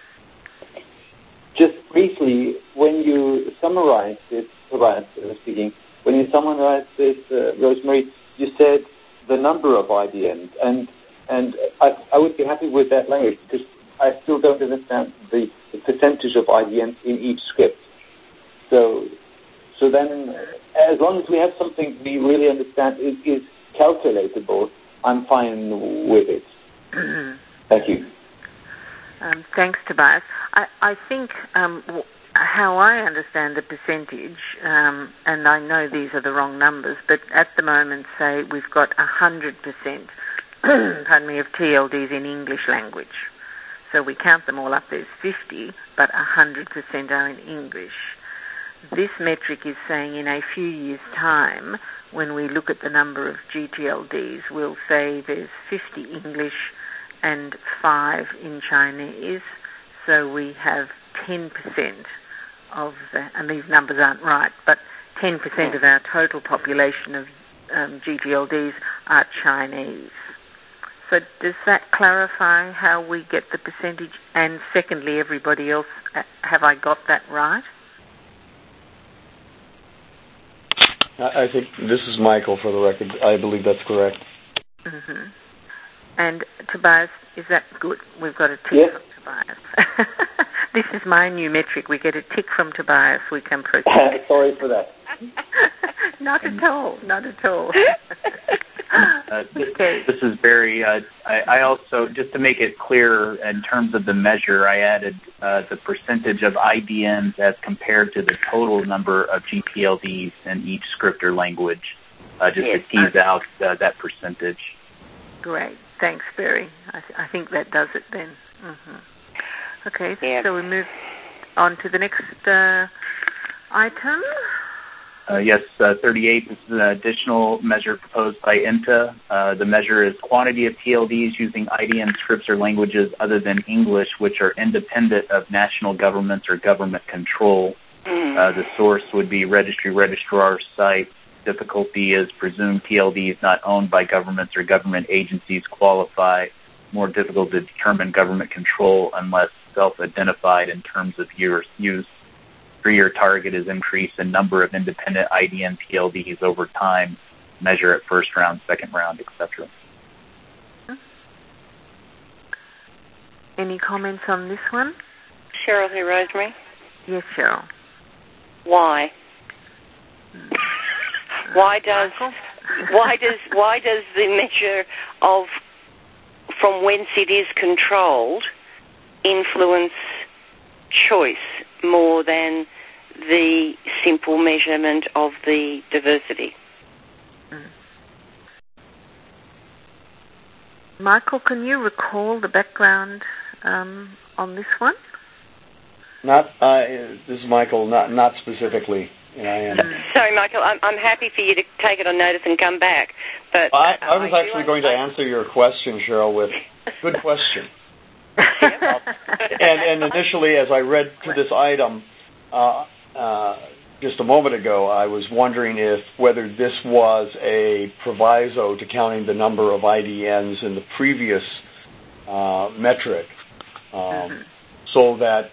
Just briefly, when you summarize this, Tobias uh, speaking, when you summarize this, uh, Rosemary, you said the number of I D Ns, and and I, I would be happy with that language because I still don't understand the, the percentage of I D Ns in each script. So, so then, as long as we have something we really understand is, is calculatable, I'm fine with it. Thank you.
Um, thanks, Tobias. I, I think um, w- how I understand the percentage, um, and I know these are the wrong numbers, but at the moment, say, we've got one hundred percent pardon me, of T L Ds in English language. So we count them all up, there's fifty, but one hundred percent are in English. This metric is saying in a few years' time, when we look at the number of G T L Ds, we'll say there's fifty English and five in Chinese. So we have ten percent of the, and these numbers aren't right, but ten percent of our total population of um, G T L Ds are Chinese. So does that clarify how we get the percentage? And secondly, everybody else, have I got that right?
I think this is Michael for the record. I believe that's correct.
Mm-hmm. And Tobias, is that good? We've got a tick
yes.
from Tobias. This is my new metric. We get a tick from Tobias. We can proceed.
Sorry for that.
Not at all. Not at all.
Uh, this,
okay.
this is Barry. Uh, I, I also, just to make it clear in terms of the measure, I added uh, the percentage of I D Ns as compared to the total number of G T L Ds in each script or language, uh, just
yes.
to tease
okay.
out uh, that percentage.
Great. Thanks, Barry. I, th- I think that does it then. Mm-hmm. Okay,
yeah.
so we move on to the next uh, item.
Uh, yes, uh, thirty-eight is an additional measure proposed by I N T A. Uh, the measure is quantity of T L Ds using I D N scripts or languages other than English, which are independent of national governments or government control. Uh, the source would be registry registrar site. Difficulty is presumed T L Ds not owned by governments or government agencies qualify. More difficult to determine government control unless self-identified in terms of years use. Three-year target is increase in number of independent I D N T L Ds over time, measure at first round, second round, et cetera.
Any comments on this one?
Cheryl here, Rosemary.
Yes, Cheryl.
Why? Why does why does why does the measure of from whence it is controlled influence choice more than the simple measurement of the diversity?
Mm. Michael, can you recall the background um, on this one?
Not. Uh, this is Michael. Not not specifically. And I am.
Sorry, Michael. I'm, I'm happy for you to take it on notice and come back. But
I, I was
I
actually going to answer your question, Cheryl, with good question. uh, and, and initially, as I read through this item uh, uh, just a moment ago, I was wondering if whether this was a proviso to counting the number of I D Ns in the previous uh, metric, um, mm-hmm. so that.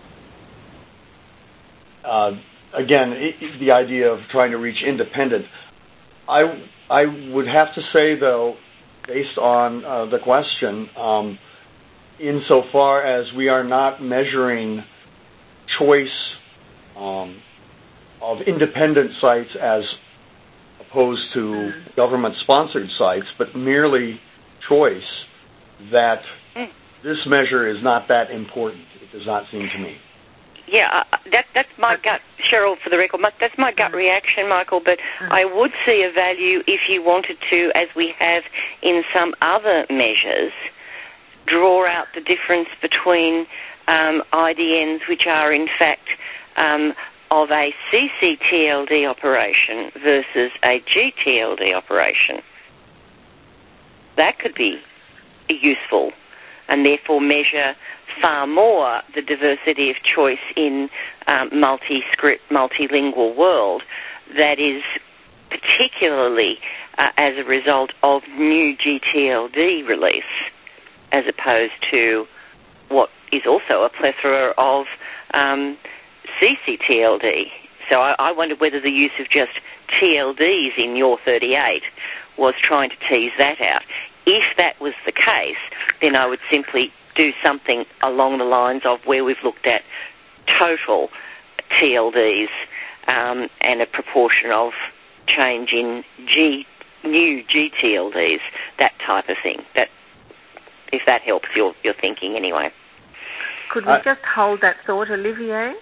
Uh, Again, it, the idea of trying to reach independence. I, I would have to say, though, based on uh, the question, um, insofar as we are not measuring choice um, of independent sites as opposed to government-sponsored sites, but merely choice, that this measure is not that important. It does not seem to me.
Yeah, uh, that, that's my gut, Cheryl, for the record. My, that's my gut reaction, Michael, but mm-hmm. I would see a value if you wanted to, as we have in some other measures, draw out the difference between um, I D Ns, which are in fact um, of a C C T L D operation versus a G T L D operation. That could be useful, and therefore measure far more the diversity of choice in um, multi-script, multilingual world that is particularly uh, as a result of new G T L D release, as opposed to what is also a plethora of um, C C T L D. So I, I wonder whether the use of just T L Ds in your thirty-eight was trying to tease that out. If that was the case, then I would simply do something along the lines of where we've looked at total T L Ds um, and a proportion of change in G, new G T L Ds, that type of thing. That, if that helps your, your thinking anyway.
Could we uh, just hold that thought, Olivier?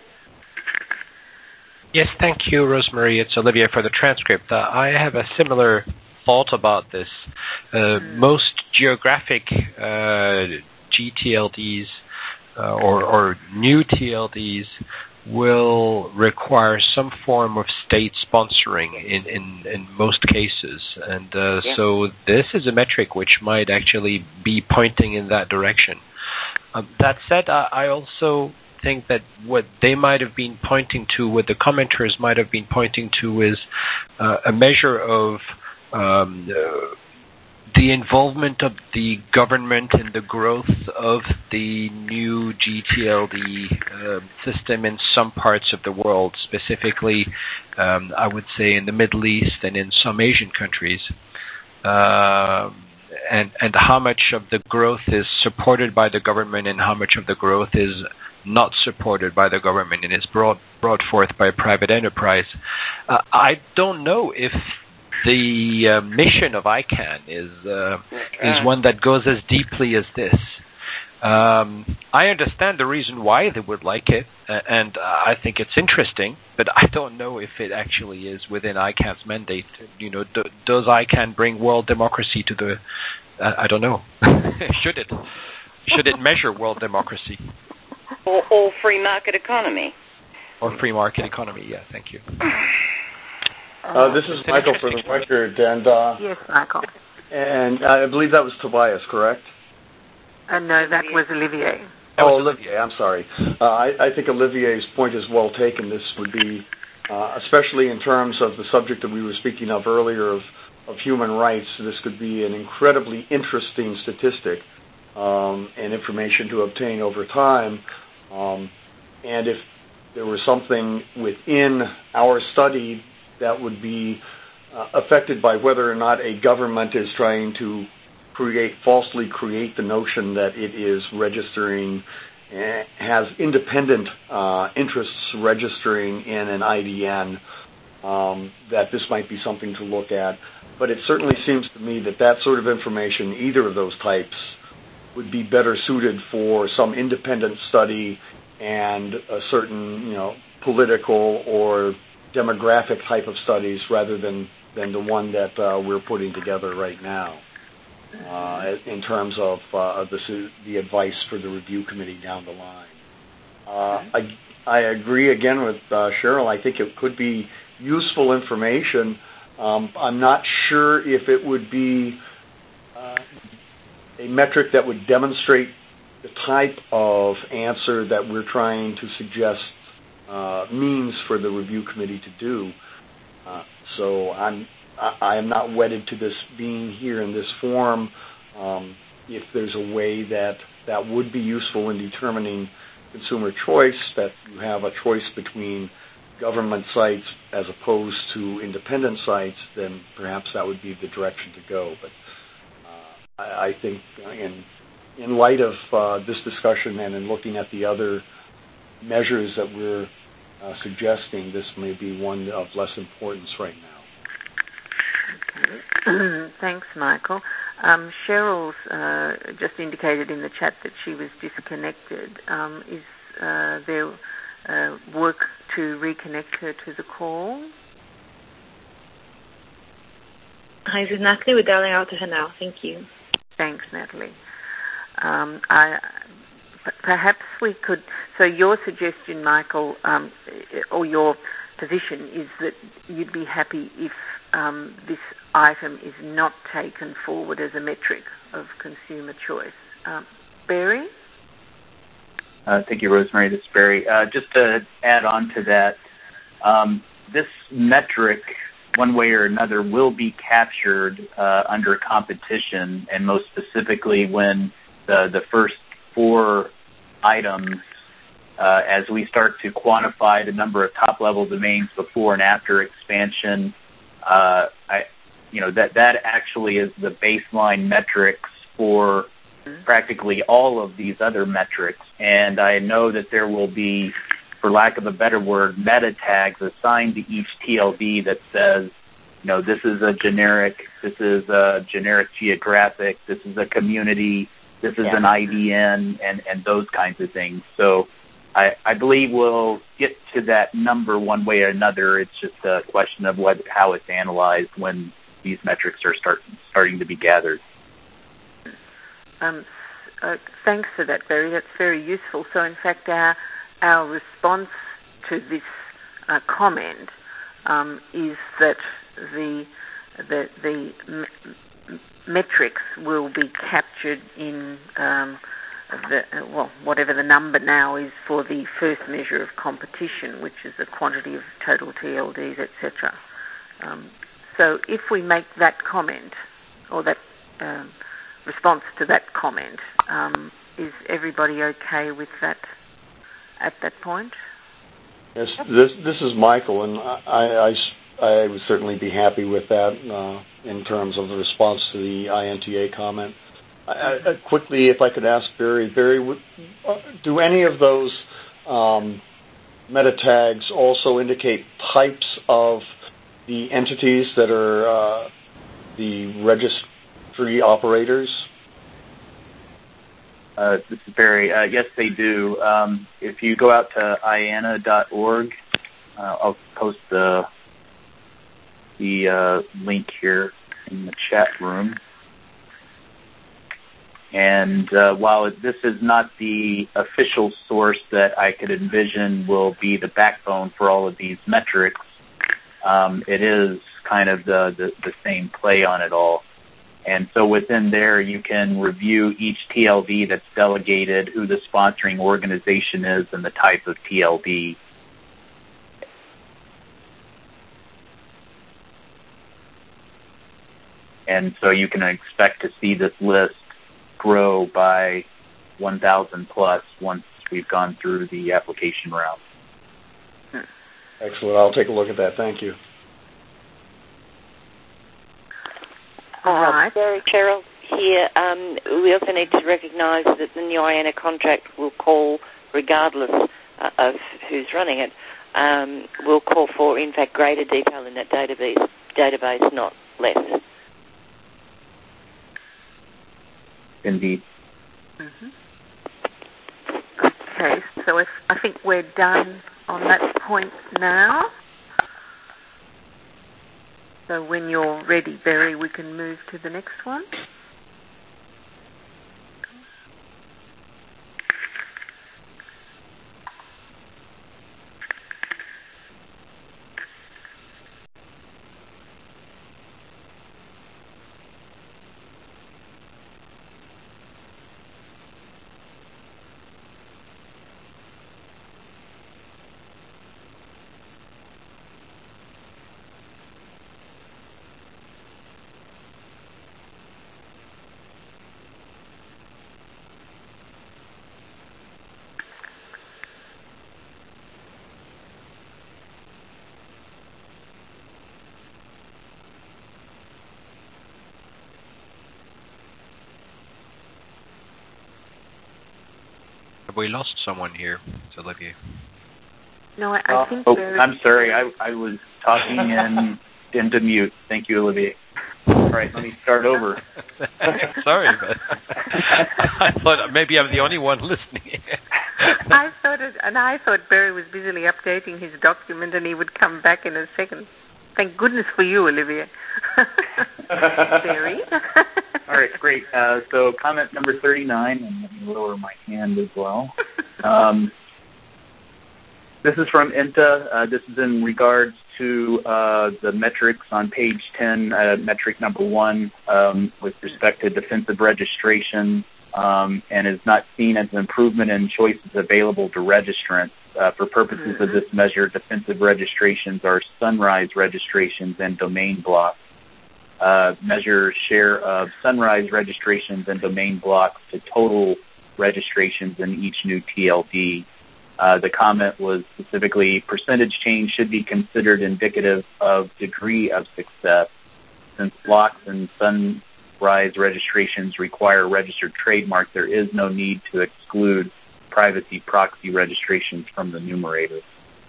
Yes, thank you, Rosemary. It's Olivier for the transcript. Uh, I have a similar thought about this. Uh, mm. Most geographic uh, G T L Ds uh, or, or new T L Ds will require some form of state sponsoring in, in, in most cases. And uh, yeah. so this is a metric which might actually be pointing in that direction. Um, that said, I, I also think that what they might have been pointing to, what the commenters might have been pointing to, is uh, a measure of um, uh, the involvement of the government in the growth of the new G T L D uh, system in some parts of the world, specifically, um, I would say, in the Middle East and in some Asian countries, uh, and and how much of the growth is supported by the government and how much of the growth is not supported by the government and is brought brought forth by private enterprise. Uh, I don't know if the uh, mission of I CAN is uh, is one that goes as deeply as this. Um, I understand the reason why they would like it, uh, and uh, I think it's interesting, but I don't know if it actually is within I CAN's mandate. You know, do, does I CAN bring world democracy to the? Uh, I don't know. Should it? Should it measure world democracy?
Or, or free market economy?
Or free market economy? Yeah. Thank you.
Uh, this is Michael for the record, and uh,
yes, Michael.
And I believe that was Tobias, correct?
Uh, no, that was Olivier.
Oh, Olivier, I'm sorry. Uh, I, I think Olivier's point is well taken. This would be, uh, especially in terms of the subject that we were speaking of earlier of, of human rights, this could be an incredibly interesting statistic um, and information to obtain over time. Um, and if there was something within our study that would be uh, affected by whether or not a government is trying to create falsely create the notion that it is registering, uh, has independent uh, interests registering in an I D N, um, that this might be something to look at. But it certainly seems to me that that sort of information, either of those types, would be better suited for some independent study and a certain, you know, political or demographic type of studies rather than, than the one that uh, we're putting together right now uh, in terms of uh, the, the advice for the review committee down the line. Uh, I, I agree again with uh, Cheryl. I think it could be useful information. Um, I'm not sure if it would be uh, a metric that would demonstrate the type of answer that we're trying to suggest uh, means for the review committee to do. Uh, so I'm I am not wedded to this being here in this form. Um, if there's a way that that would be useful in determining consumer choice, that you have a choice between government sites as opposed to independent sites, then perhaps that would be the direction to go. But uh, I, I think in in light of uh, this discussion and in looking at the other measures that we're uh, suggesting, this may be one of less importance right now.
Okay. Thanks, Michael. Um, Cheryl's uh, just indicated in the chat that she was disconnected. Um, is uh, there uh, work to reconnect her to the call?
Hi, this is Natalie. We're dialing out to her now. Thank you.
Thanks, Natalie. Um, I, perhaps we could, so your suggestion, Michael, um, or your position is that you'd be happy if um, this item is not taken forward as a metric of consumer choice. Um, Barry?
Uh, thank you, Rosemary. This is Barry. Uh, just to add on to that, um, this metric, one way or another, will be captured uh, under competition, and most specifically when the, the first four items, uh, as we start to quantify the number of top-level domains before and after expansion, uh, I, you know, that that actually is the baseline metrics for practically all of these other metrics. And I know that there will be, for lack of a better word, meta tags assigned to each T L D that says, you know, this is a generic, this is a generic geographic, this is a community, this is yeah. an I D N, and, and those kinds of things. So I, I believe we'll get to that number one way or another. It's just a question of what, how it's analyzed when these metrics are start, starting to be gathered.
Um, uh, thanks for that, Barry. That's very useful. So, in fact, our our response to this uh, comment um, is that the the the m- metrics will be captured in um, the well, whatever the number now is for the first measure of competition, which is the quantity of total T L Ds, et cetera. Um, so, if we make that comment or that um, response to that comment, um, is everybody okay with that at that point?
Yes, this this is Michael, and I, I, I would certainly be happy with that uh, in terms of the response to the I N T A comment. I, I, quickly, if I could ask Barry, Barry, would, uh, do any of those um, meta tags also indicate types of the entities that are uh, the registry operators?
Uh, this is Barry. Uh, yes, they do. Um, if you go out to I A N A dot org, uh, I'll post the the uh, link here in the chat room. And uh, while this is not the official source that I could envision will be the backbone for all of these metrics, um, it is kind of the, the, the same play on it all. And so within there, you can review each T L D that's delegated, who the sponsoring organization is, and the type of T L D. And so you can expect to see this list grow by one thousand plus once we've gone through the application route.
Excellent. I'll take a look at that. Thank you.
All right. Uh, Barry, Cheryl here, um, we also need to recognise that the new I A N A contract will call, regardless uh, of who's running it, um, will call for, in fact, greater detail in that database, database not less.
Indeed.
Mm-hmm. Okay, so if, I think we're done on that point now. So when you're ready, Barry, we can move to the next one.
Have we lost someone here? It's Olivier.
No, I, I
oh,
think.
Oh,
Barry...
I'm sorry. I, I was talking in into mute. Thank you, Olivier. All right, let me start over.
Sorry, but I thought maybe I'm the only one listening.
I thought it, and I thought Barry was busily updating his document, and he would come back in a second. Thank goodness for you, Olivier. Barry.
All right, great. Uh, so comment number thirty-nine, and let me lower my hand as well. Um, this is from I N T A. Uh, this is in regards to uh, the metrics on page ten, uh, metric number one, um, with respect to defensive registration, um, and is not seen as an improvement in choices available to registrants. Uh, for purposes mm-hmm. of this measure, defensive registrations are sunrise registrations and domain blocks. Uh, measure share of sunrise registrations and domain blocks to total registrations in each new T L D. Uh, the comment was specifically, percentage change should be considered indicative of degree of success. Since blocks and sunrise registrations require a registered trademark, there is no need to exclude privacy proxy registrations from the numerator.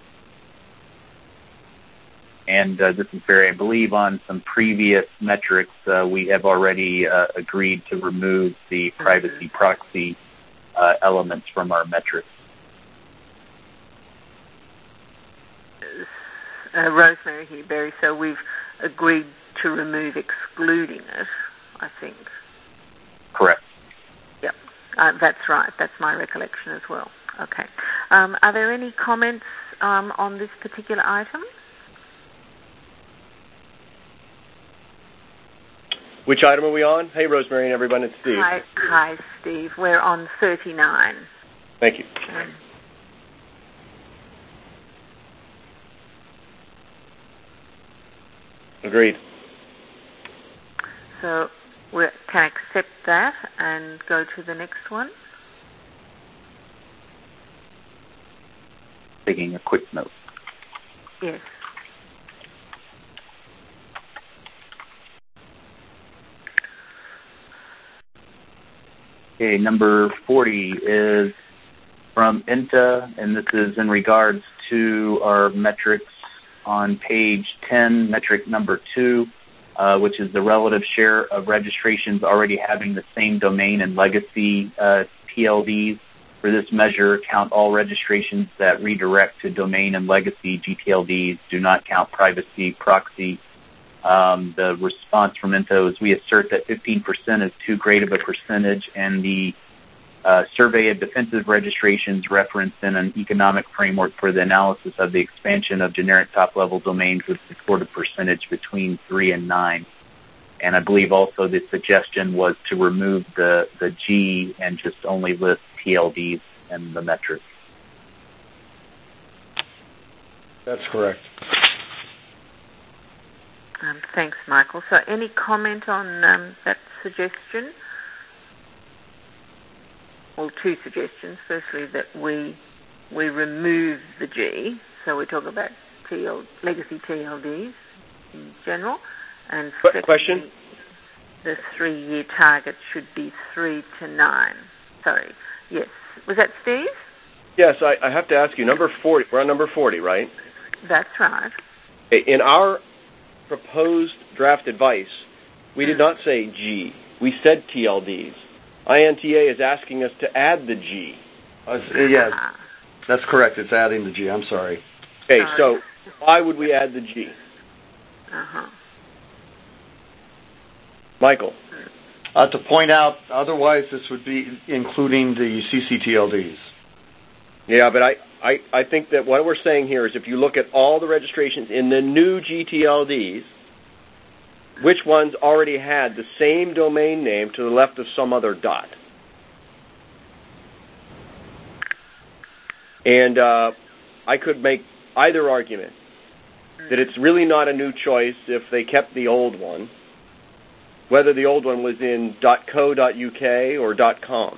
And uh, this is Barry. I believe on some previous metrics, uh, we have already uh, agreed to remove the privacy proxy uh, elements from our metrics.
Uh, Rosemary here, Barry. So we've agreed to remove excluding it, I think.
Correct.
Yep, uh, that's right. That's my recollection as well. Okay. Um, are there any comments um, on this particular item?
Which item are we on? Hey, Rosemary and everyone, it's Steve.
Hi, hi, Steve. We're on thirty-nine.
Thank you.
Um,
Agreed.
So we can accept that and go to the next one.
Taking a quick note.
Yes.
Okay, number forty is from I N T A, and this is in regards to our metrics on page ten, metric number two, uh, which is the relative share of registrations already having the same domain and legacy uh, T L Ds. For this measure, count all registrations that redirect to domain and legacy G T L Ds. Do not count privacy proxy. Um, the response from I N T A is we assert that fifteen percent is too great of a percentage, and the uh, survey of defensive registrations referenced in an economic framework for the analysis of the expansion of generic top-level domains would support a percentage between three and nine. And I believe also the suggestion was to remove the, the G and just only list T L Ds and the metrics.
That's correct.
Um, thanks, Michael. So any comment on um, that suggestion? Well, two suggestions. Firstly, that we we remove the G, so we talk about T L, legacy T L Ds in general. And
Qu- question?
the three-year target should be three to nine. Sorry, yes. Was that Steve?
Yes, I, I have to ask you, number forty, we're on number forty, right?
That's right.
In our proposed draft advice, we did not say G. We said T L Ds. I N T A is asking us to add the G.
Uh, yes, that's correct. It's adding the G. I'm sorry.
Okay,
sorry.
so why would we add the G?
Uh-huh.
Michael?
Uh, to point out, otherwise this would be including the C C T L Ds.
Yeah, but I, I, I think that what we're saying here is if you look at all the registrations in the new G T L Ds, which ones already had the same domain name to the left of some other dot? And uh, I could make either argument, that it's really not a new choice if they kept the old one, whether the old one was in .co.uk or .com.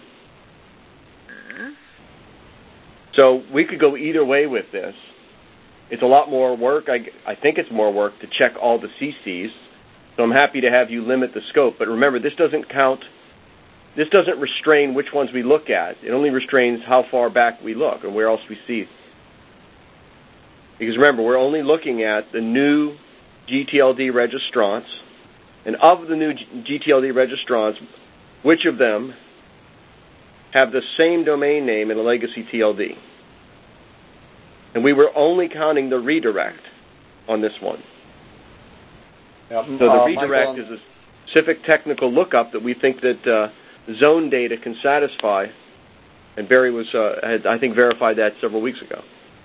So we could go either way with this. It's a lot more work. I, I think it's more work to check all the C Cs. So I'm happy to have you limit the scope. But remember, this doesn't count, this doesn't restrain which ones we look at. It only restrains how far back we look and where else we see. Because remember, we're only looking at the new G T L D registrants. And of the new G T L D registrants, which of them have the same domain name in a legacy T L D? And we were only counting the redirect on this one.
Yep.
So the
uh,
redirect
Michael,
is a specific technical lookup that we think that uh, zone data can satisfy. And Barry was, uh, had, I think, verified that several weeks ago.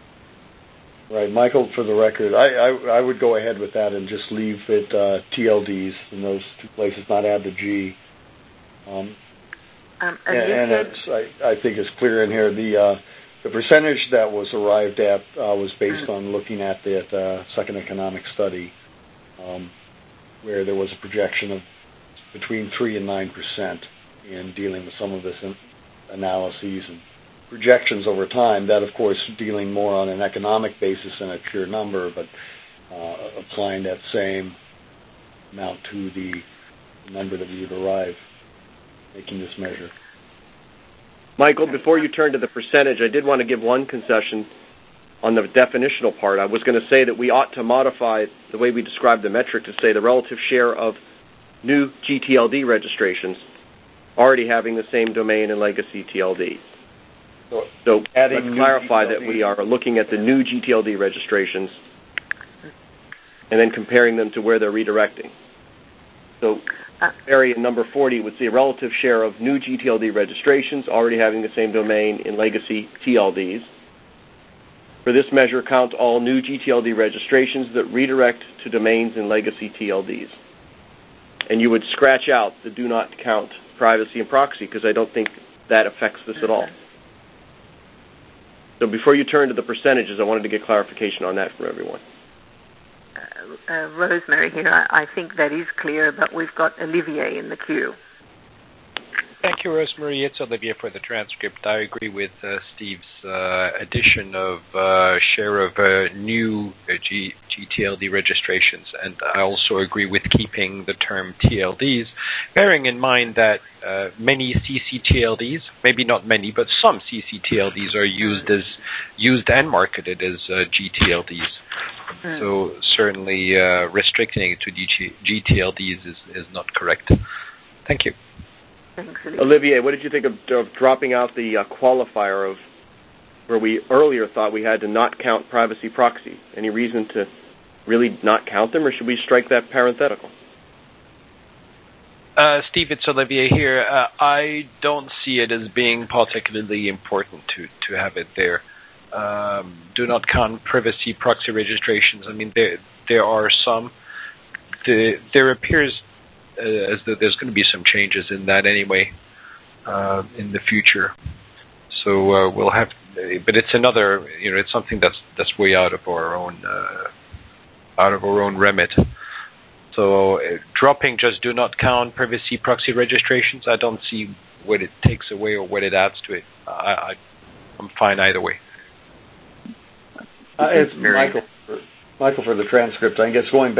Right, Michael, for the record, I, I, I would go ahead with that and just leave it uh, T L Ds in those two places, not add the G. Um,
um,
and and it's, I, I think it's clear in here, the uh, the percentage that was arrived at uh, was based on looking at that uh, second economic study, um, where there was a projection of between three and nine percent in dealing with some of this in analyses and projections over time. That, of course, dealing more on an economic basis than a pure number, but uh, applying that same amount to the number that we would arrive, making this measure.
Michael, before you turn to the percentage, I did want to give one concession on the definitional part. I was going to say that we ought to modify the way we describe the metric to say the relative share of new G T L D registrations already having the same domain and legacy T L D.
So,
so let's clarify
G T L D.
That we are looking at the new G T L D registrations and then comparing them to where they're redirecting. So area number forty would see a relative share of new G T L D registrations already having the same domain in legacy T L Ds. For this measure, count all new G T L D registrations that redirect to domains in legacy T L Ds. And you would scratch out the do not count privacy and proxy because I don't think that affects this at all. So before you turn to the percentages, I wanted to get clarification on that from everyone.
Uh, uh, Rosemary here, I, I think that is clear, but we've got Olivier in the queue.
Thank you, Rosemary. It's Olivier for the transcript. I agree with uh, Steve's uh, addition of uh, share of uh, new uh, G- GTLD registrations, and I also agree with keeping the term T L Ds, bearing in mind that uh, many C C T L Ds, maybe not many, but some C C T L Ds are used as used and marketed as uh, G T L Ds. Mm. So certainly uh, restricting it to G T L Ds is, is not correct. Thank you.
Thanks,
Olivier, what did you think of, of dropping out the uh, qualifier of where we earlier thought we had to not count privacy proxy? Any reason to really not count them, or should we strike that parenthetical?
Uh, Steve, it's Olivier here. Uh, I don't see it as being particularly important to, to have it there. Um, do not count privacy proxy registrations. I mean, there there are some. The, there appears Uh, as the, there's going to be some changes in that anyway uh, in the future. So uh, we'll have, but it's another, you know, it's something that's that's way out of our own uh, out of our own remit. So uh, dropping just do not count privacy proxy registrations, I don't see what it takes away or what it adds to it. I, I I'm fine either way.
Uh, it's Michael. For, Michael for the transcript. I guess going back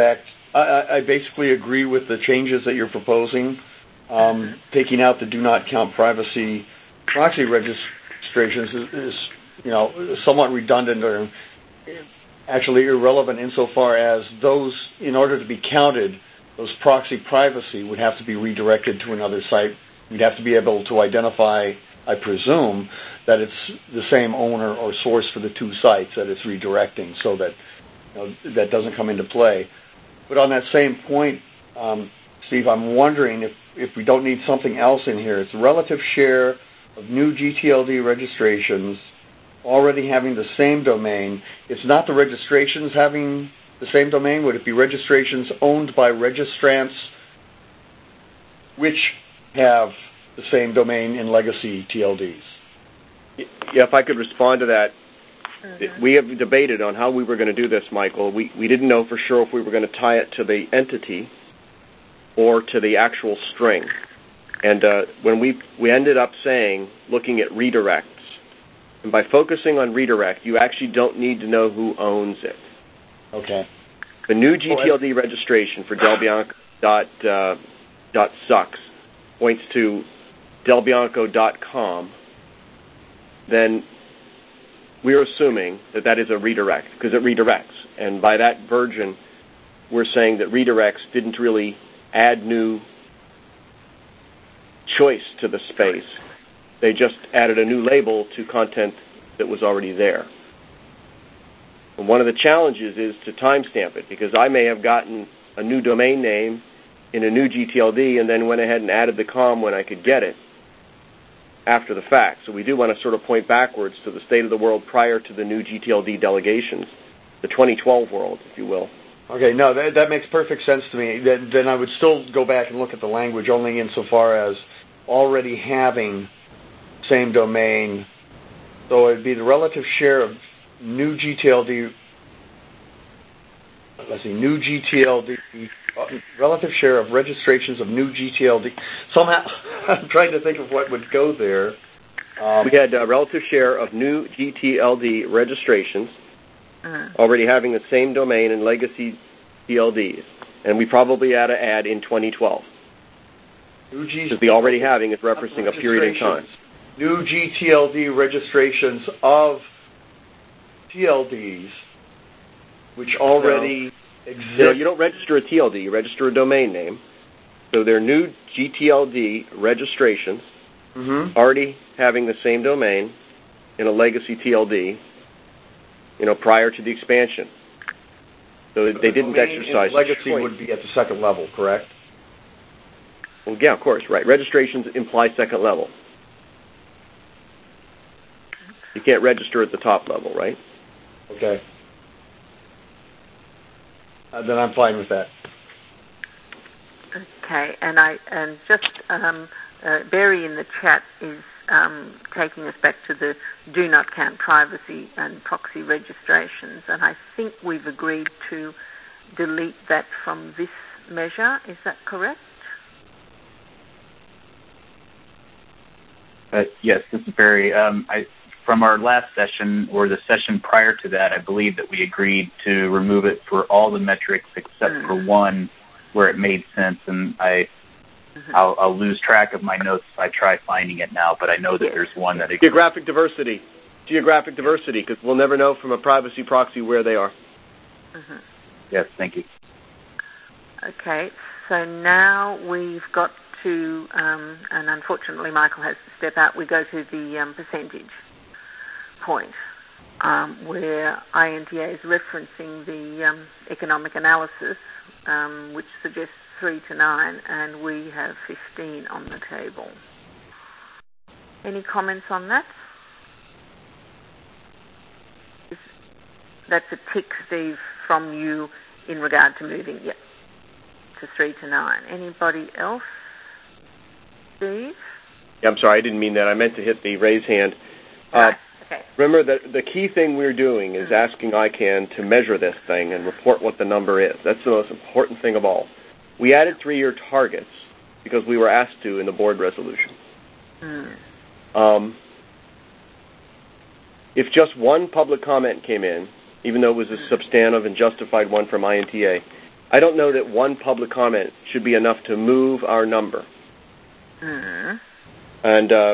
I, I basically agree with the changes that you're proposing. Um, taking out the do not count privacy proxy registrations is, is, you know, somewhat redundant or actually irrelevant insofar as those, in order to be counted, those proxy privacy would have to be redirected to another site. We'd have to be able to identify, I presume, that it's the same owner or source for the two sites that it's redirecting, so that you know, that doesn't come into play. But on that same point, um, Steve, I'm wondering if, if we don't need something else in here. It's the relative share of new G T L D registrations already having the same domain. It's not the registrations having the same domain. Would it be registrations owned by registrants which have the same domain in legacy T L Ds?
Yeah, if I could respond to that. Mm-hmm. We have debated on how we were going to do this, Michael. We, we didn't know for sure if we were going to tie it to the entity or to the actual string. And uh, when we, we ended up saying, looking at redirects, and by focusing on redirect, you actually don't need to know who owns it.
Okay.
The new G T L D registration for delbianco dot sucks points to delbianco dot com. Then we're assuming that that is a redirect, because it redirects. And by that version, we're saying that redirects didn't really add new choice to the space. They just added a new label to content that was already there. And one of the challenges is to timestamp it, because I may have gotten a new domain name in a new G T L D and then went ahead and added the com when I could get it after the fact. So we do want to sort of point backwards to the state of the world prior to the new G T L D delegations, the twenty twelve world, if you will.
Okay, no, that, that makes perfect sense to me. Then, then I would still go back and look at the language only insofar as already having same domain. So it would be the relative share of new G T L D, let's see, new G T L D, relative share of registrations of new G T L D. Somehow, I'm trying to think of what would go there. Um,
we had a relative share of new G T L D registrations uh-huh. already having the same domain in legacy T L Ds. And we probably had to add in twenty twelve. Because the already having is referencing a period in time.
New G T L D registrations of T L Ds which already
no.
exist.
No, you don't register a T L D. You register a domain name. So they're new G T L D registrations
mm-hmm.
already having the same domain in a legacy T L D, you know, prior to the expansion. So the they didn't exercise
legacy
choice.
Would be at the second level, correct?
Well, yeah, of course, right. Registrations imply second level. You can't register at the top level, right?
Okay. Uh, then I'm fine with that.
Okay, and I and just um, uh, Barry in the chat is um, taking us back to the do not count privacy and proxy registrations, and I think we've agreed to delete that from this measure. Is that correct?
Uh, yes, this is Barry. Um, I, from our last session, or the session prior to that, I believe that we agreed to remove it for all the metrics except mm. for one where it made sense, and I, mm-hmm. I'll, I'll lose track of my notes if I try finding it now, but I know that there's one that exists.
Geographic diversity. Geographic diversity, because we'll never know from a privacy proxy where they are.
Mm-hmm.
Yes, thank you.
Okay, so now we've got to, um, and unfortunately Michael has to step out, we go to the um, percentage point um, where I N T A is referencing the um, economic analysis, um, which suggests three to nine, and we have fifteen on the table. Any comments on that? That's a tick, Steve, from you in regard to moving yep, to three to nine. Anybody else? Steve?
Yeah, I'm sorry, I didn't mean that. I meant to hit the raise hand.
Right.
Uh,
okay.
Remember, that the key thing we're doing is asking I CANN to measure this thing and report what the number is. That's the most important thing of all. We added three-year targets because we were asked to in the board resolution.
Mm.
Um, if just one public comment came in, even though it was a substantive and justified one from I N T A, I don't know that one public comment should be enough to move our number.
Mm-hmm.
And uh,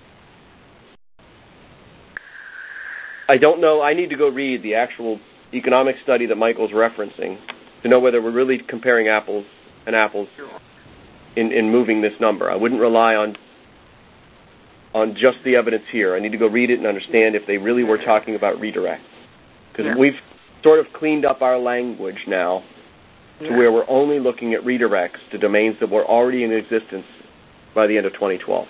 I don't know. I need to go read the actual economic study that Michael's referencing to know whether we're really comparing apples and apples in, in moving this number. I wouldn't rely on on just the evidence here. I need to go read it and understand if they really were talking about redirects. Because
yeah.
we've sort of cleaned up our language now to
yeah.
where we're only looking at redirects to domains that were already in existence by the end of twenty twelve.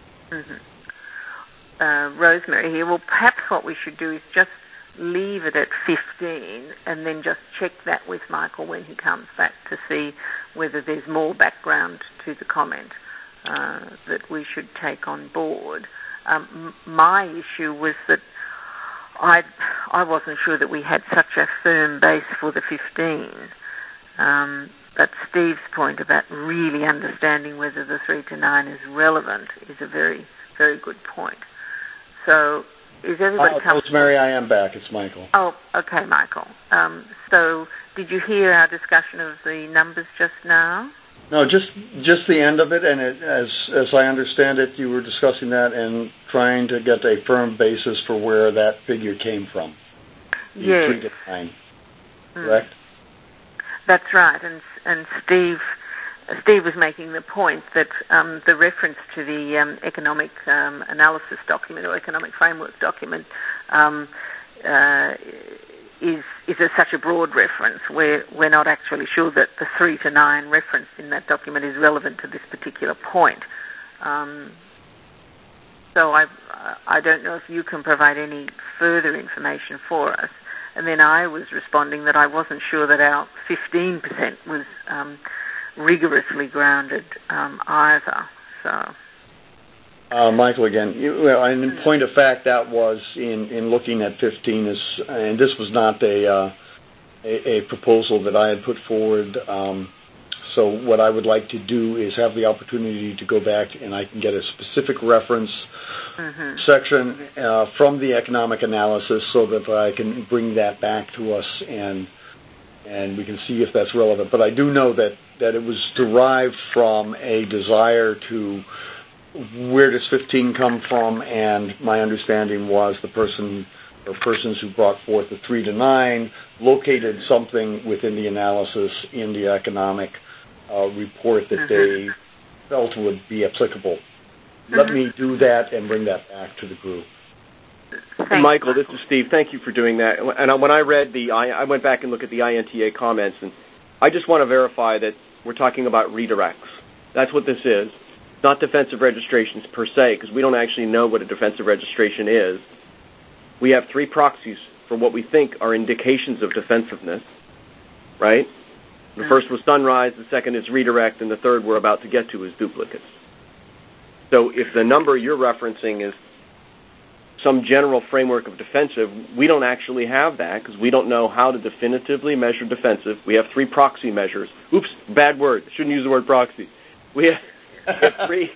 Mm-hmm. Uh, Rosemary here. Well, perhaps what we should do is just leave it at fifteen and then just check that with Michael when he comes back to see whether there's more background to the comment uh, that we should take on board. Um, my issue was that I I wasn't sure that we had such a firm base for the fifteen. Um, but Steve's point about really understanding whether the three to nine is relevant is a very, very good point. So is everybody
uh,
comfortable?
Rosemary, I am back. It's Michael.
Oh, okay, Michael. Um, so did you hear our discussion of the numbers just now?
No, just just the end of it, and it, as as I understand it, you were discussing that and trying to get a firm basis for where that figure came from.
Yes.
Three to nine, correct?
Mm. That's right, and and Steve Steve was making the point that um, the reference to the um, economic um, analysis document or economic framework document um, uh, is is a, such a broad reference where we're not actually sure that the three to nine referenced in that document is relevant to this particular point. Um, so I I don't know if you can provide any further information for us. And then I was responding that I wasn't sure that our fifteen percent was um, rigorously grounded um, either. So,
uh, Michael, again, you, well, and in point of fact, that was in, in looking at fifteen, is, and this was not a, uh, a a proposal that I had put forward. Um, so what I would like to do is have the opportunity to go back and I can get a specific reference
mm-hmm.
section uh, from the economic analysis so that I can bring that back to us and and we can see if that's relevant. But I do know that, that it was derived from a desire to where does fifteen come from, and my understanding was the person or persons who brought forth the three to nine located something within the analysis in the economic uh, report that
mm-hmm.
they felt would be applicable.
Mm-hmm.
Let me do that and bring that back to the group.
Thanks, Michael, this is Steve. Thank you for doing that. And when I read the, I went back and looked at the I N T A comments, and I just want to verify that we're talking about redirects. That's what this is. It's not defensive registrations per se, because we don't actually know what a defensive registration is. We have three proxies for what we think are indications of defensiveness, right? The first was Sunrise, the second is redirect, and the third we're about to get to is duplicates. So if the number you're referencing is some general framework of defensive, we don't actually have that because we don't know how to definitively measure defensive. We have three proxy measures. Oops, bad word. Shouldn't use the word proxy. We have, we have three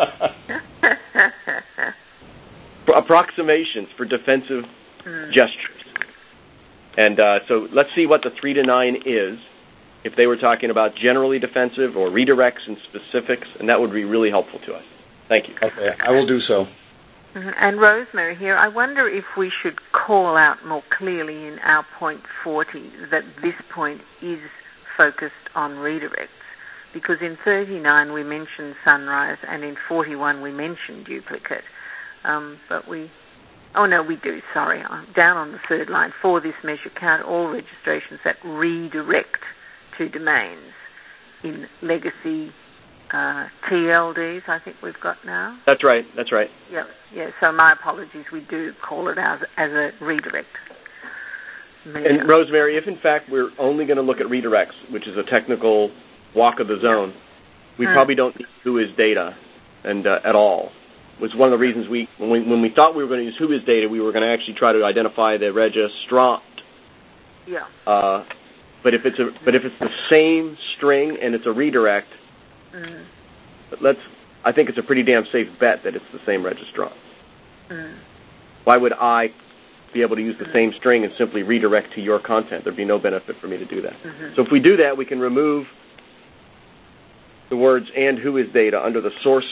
approximations for defensive mm. gestures. And uh, so let's see what the three to nine is, if they were talking about generally defensive or redirects and specifics, and that would be really helpful to us. Thank you.
Okay, I will do so.
Mm-hmm. And Rosemary here, I wonder if we should call out more clearly in our point forty that this point is focused on redirects, because in thirty-nine we mentioned Sunrise and in forty-one we mentioned duplicate. Um, but we, oh no, we do, sorry, down on the third line, for this measure count all registrations that redirect to domains in legacy uh, T L Ds, I think we've got now.
That's right, that's right.
Yeah, yeah. So my apologies, we do call it as, as a redirect measure.
And Rosemary, if in fact we're only going to look at redirects, which is a technical walk of the zone, we mm. probably don't need whois data and uh, at all. It was one of the reasons we when, we, when we thought we were going to use whois data, we were going to actually try to identify the registrant.
Yeah.
Uh, but if it's a but if it's the same string and it's a redirect,
mm.
let's. I think it's a pretty damn safe bet that it's the same registrant.
Mm.
Why would I be able to use the mm-hmm. same string and simply redirect to your content. There'd be no benefit for me to do that.
Mm-hmm.
So if we do that, we can remove the words and who is data under the source,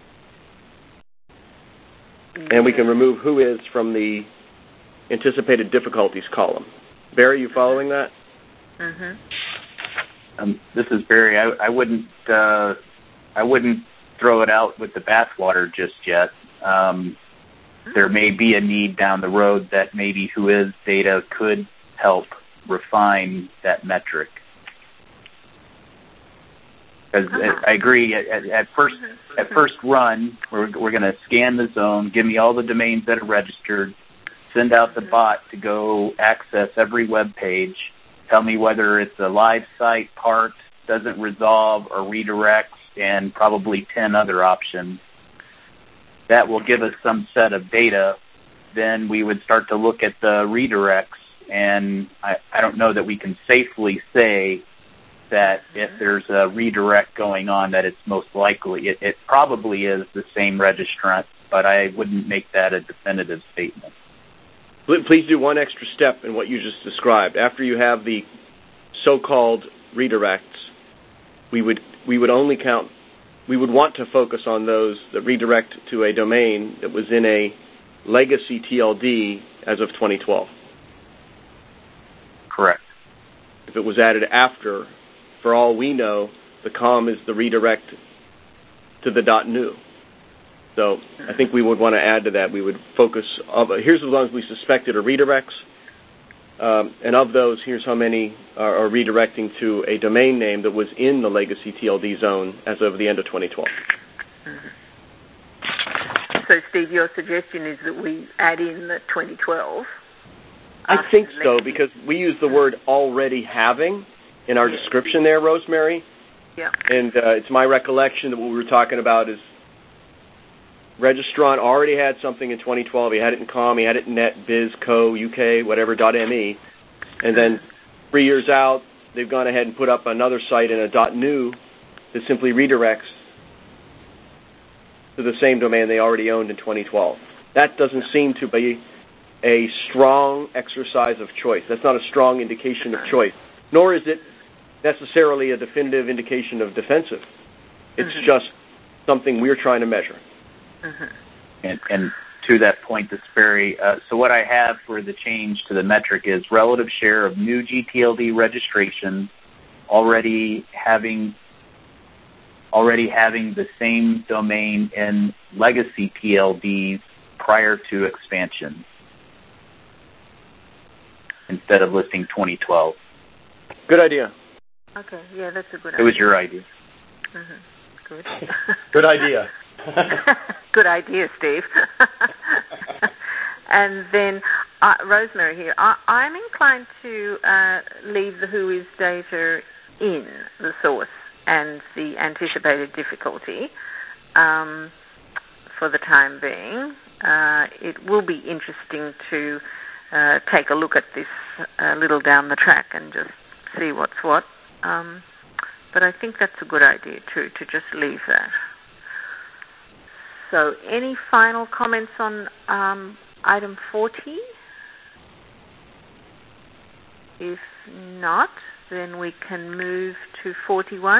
mm-hmm. and we can remove who is from the anticipated difficulties column. Barry, you following that?
Mm-hmm.
Um, this is Barry. I, I wouldn't. Uh, I wouldn't throw it out with the bathwater just yet. Um, there may be a need down the road that maybe who is data could help refine that metric. Because uh-huh. I agree. At, at first, mm-hmm. at first run, we're we're going to scan the zone, give me all the domains that are registered, send out the mm-hmm. bot to go access every web page. Tell me whether it's a live site, part, doesn't resolve, or redirects, and probably ten other options. That will give us some set of data. Then we would start to look at the redirects, and I, I don't know that we can safely say that if there's a redirect going on that it's most likely. It, it probably is the same registrant, but I wouldn't make that a definitive statement.
Please do one extra step in what you just described. After you have the so-called redirects, we would we would only count, we would want to focus on those that redirect to a domain that was in a legacy T L D as of twenty twelve.
Correct.
If it was added after, for all we know, the com is the redirect to the .new. So I think we would want to add to that. We would focus, of, here's the ones we suspected are redirects, um, and of those, here's how many are, are redirecting to a domain name that was in the legacy T L D zone as of the end of twenty twelve.
Mm-hmm. So, Steve, your suggestion is that we add in the twenty twelve?
I think so, because we use the word already having in our yeah. description there, Rosemary.
Yeah.
And uh, it's my recollection that what we were talking about is registrant already had something in twenty twelve. He had it in com, he had it in net, biz, co, uk, whatever, .me. And then three years out, they've gone ahead and put up another site in a .new that simply redirects to the same domain they already owned in twenty twelve. That doesn't seem to be a strong exercise of choice. That's not a strong indication of choice, nor is it necessarily a definitive indication of defensive. It's mm-hmm. just something we're trying to measure.
Mm-hmm.
And, and to that point, this Barry, uh, so what I have for the change to the metric is relative share of new G T L D registrations already having already having the same domain in legacy T L Ds prior to expansion, instead of listing twenty twelve.
Good idea.
Okay, yeah, that's a good
idea.
It
was your idea.
Mm-hmm. Good.
Good idea.
Good idea, Steve. And then, uh, Rosemary here, I, I'm inclined to uh, leave the who is data in the source and the anticipated difficulty um, for the time being. Uh, it will be interesting to uh, take a look at this a uh, little down the track and just see what's what. Um, but I think that's a good idea too, to just leave that. So any final comments on um, item forty? If not, then we can move to forty-one.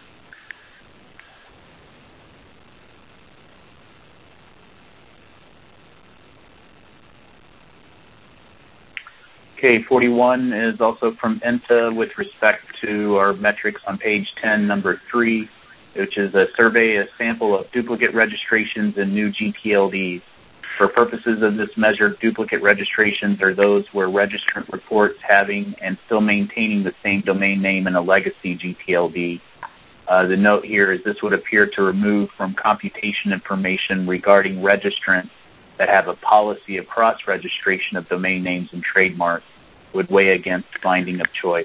Okay, forty-one is also from E N T A with respect to our metrics on page ten, number three, which is a survey, a sample of duplicate registrations and new G T L Ds. For purposes of this measure, duplicate registrations are those where registrant reports having and still maintaining the same domain name in a legacy G T L D. Uh, the note here is this would appear to remove from computation information regarding registrants that have a policy of cross-registration of domain names and trademarks, would weigh against finding of choice.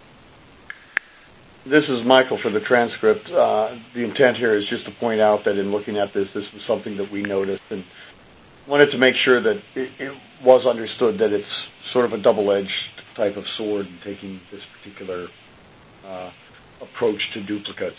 This is Michael for the transcript. Uh, the intent here is just to point out that in looking at this, this was something that we noticed and wanted to make sure that it, it was understood that it's sort of a double-edged type of sword in taking this particular uh, approach to duplicates.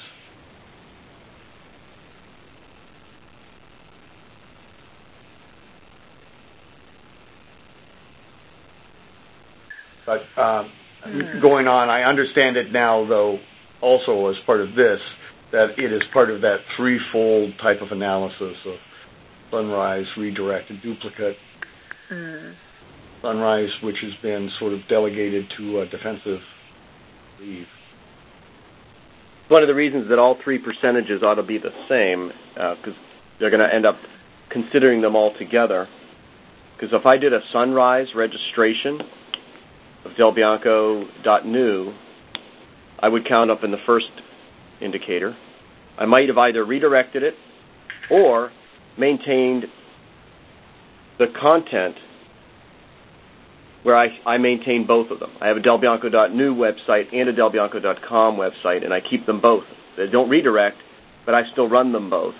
But uh, mm. going on, I understand it now, though, also as part of this, that it is part of that threefold type of analysis of Sunrise, redirect, and duplicate. Mm. Sunrise, which has been sort of delegated to a defensive leave.
One of the reasons that all three percentages ought to be the same, because uh, they're going to end up considering them all together. Because if I did a Sunrise registration of Del Bianco dot new, I would count up in the first indicator. I might have either redirected it or maintained the content where I, I maintain both of them. I have a Del Bianco dot new website and a Del Bianco dot com website, and I keep them both. They don't redirect, but I still run them both.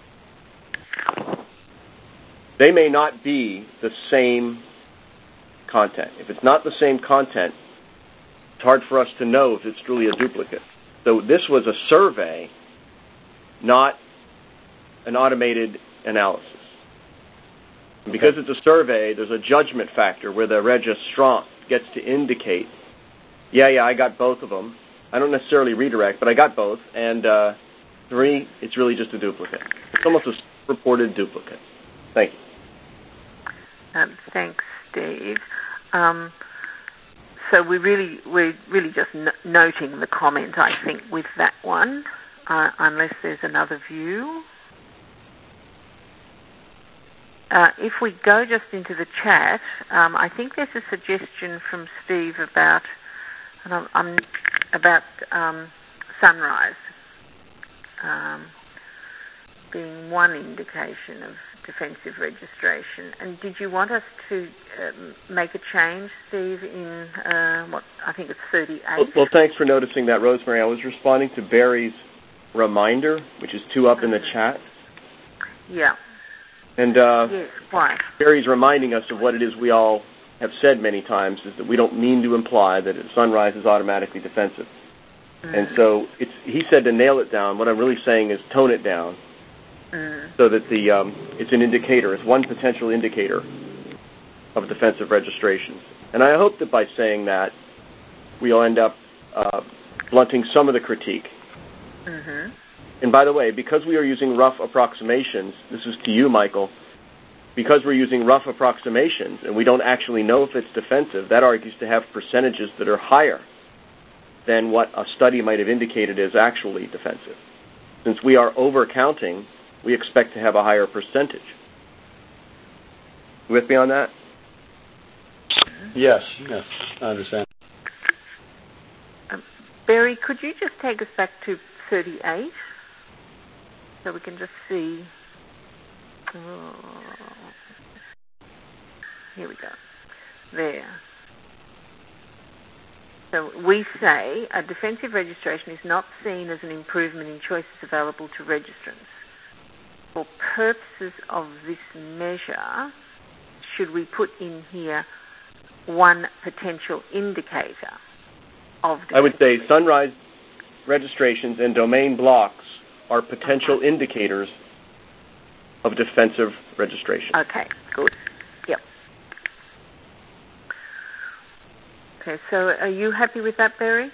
They may not be the same content. If it's not the same content, it's hard for us to know if it's truly a duplicate. So this was a survey, not an automated analysis. And because it's a survey, there's a judgment factor where the registrant gets to indicate, yeah, yeah, I got both of them. I don't necessarily redirect, but I got both. And uh, three, it's really just a duplicate. It's almost a reported duplicate. Thank you.
Um, thanks, Steve. Um, so we really, we're really just n- noting the comment, I think, with that one, uh, unless there's another view. Uh, if we go just into the chat, um, I think there's a suggestion from Steve about um, um, about um, Sunrise um, being one indication of defensive registration. And did you want us to um, make a change, Steve, in uh, what I think it's thirty-eight?
Well, well, thanks for noticing that, Rosemary. I was responding to Barry's reminder, which is two up mm-hmm. in the chat.
Yeah.
And uh,
yes, why?
Barry's reminding us of what it is we all have said many times, is that we don't mean to imply that Sunrise is automatically defensive. Mm. And so it's, he said to nail it down. What I'm really saying is tone it down mm. so that the um, it's an indicator. It's one potential indicator of defensive registrations. And I hope that by saying that, we'll end up uh, blunting some of the critique. Mm-hmm. And by the way, because we are using rough approximations, this is to you, Michael, because we're using rough approximations and we don't actually know if it's defensive, that argues to have percentages that are higher than what a study might have indicated is actually defensive. Since we are overcounting, we expect to have a higher percentage. You with me on that?
Yes, yes, I understand.
Um, Barry, could you just take us back to thirty-eight? So we can just see. Oh, here we go. There. So we say a defensive registration is not seen as an improvement in choices available to registrants. For purposes of this measure, should we put in here one potential indicator of defensive?
I would say Sunrise registrations and domain blocks are potential uh-huh. indicators of defensive registration.
Okay, good. Yep. Okay, so are you happy with that, Barry?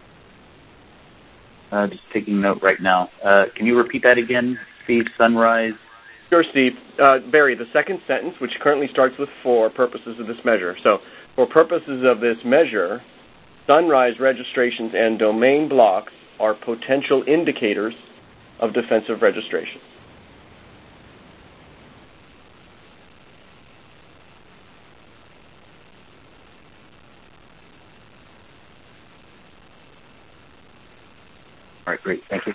Uh, just taking note right now. Uh, can you repeat that again, Steve? Sunrise?
Sure, Steve. Uh, Barry, the second sentence, which currently starts with for purposes of this measure. So, for purposes of this measure, Sunrise registrations and domain blocks are potential indicators of defensive registration.
All right, great. Thank you.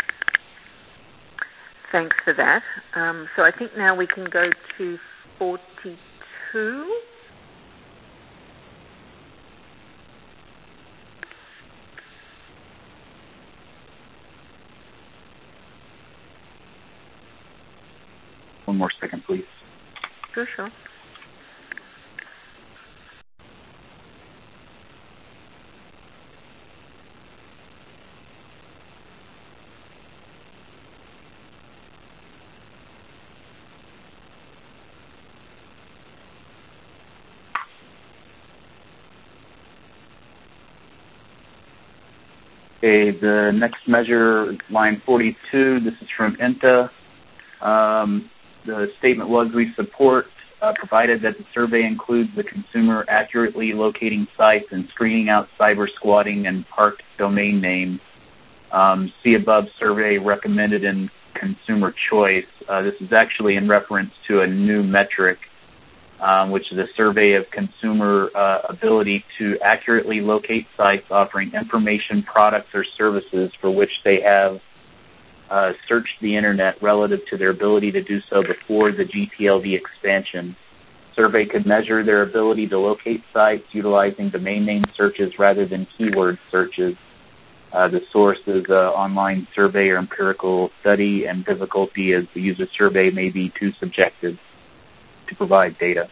Thanks for that. Um, so I think now we can go to forty-two.
One more second, please.
Sure, sure.
Okay, the next measure, line forty-two, this is from I N T A. Um, the statement was, we support, uh, provided that the survey includes the consumer accurately locating sites and screening out cyber squatting and parked domain names. Um, see above survey recommended in consumer choice. Uh, this is actually in reference to a new metric, um, which is a survey of consumer uh, ability to accurately locate sites offering information, products, or services for which they have uh, searched the Internet relative to their ability to do so before the G T L D expansion. Survey could measure their ability to locate sites utilizing domain name searches rather than keyword searches. Uh, the source is an online survey or empirical study, and difficulty as the user survey may be too subjective to provide data.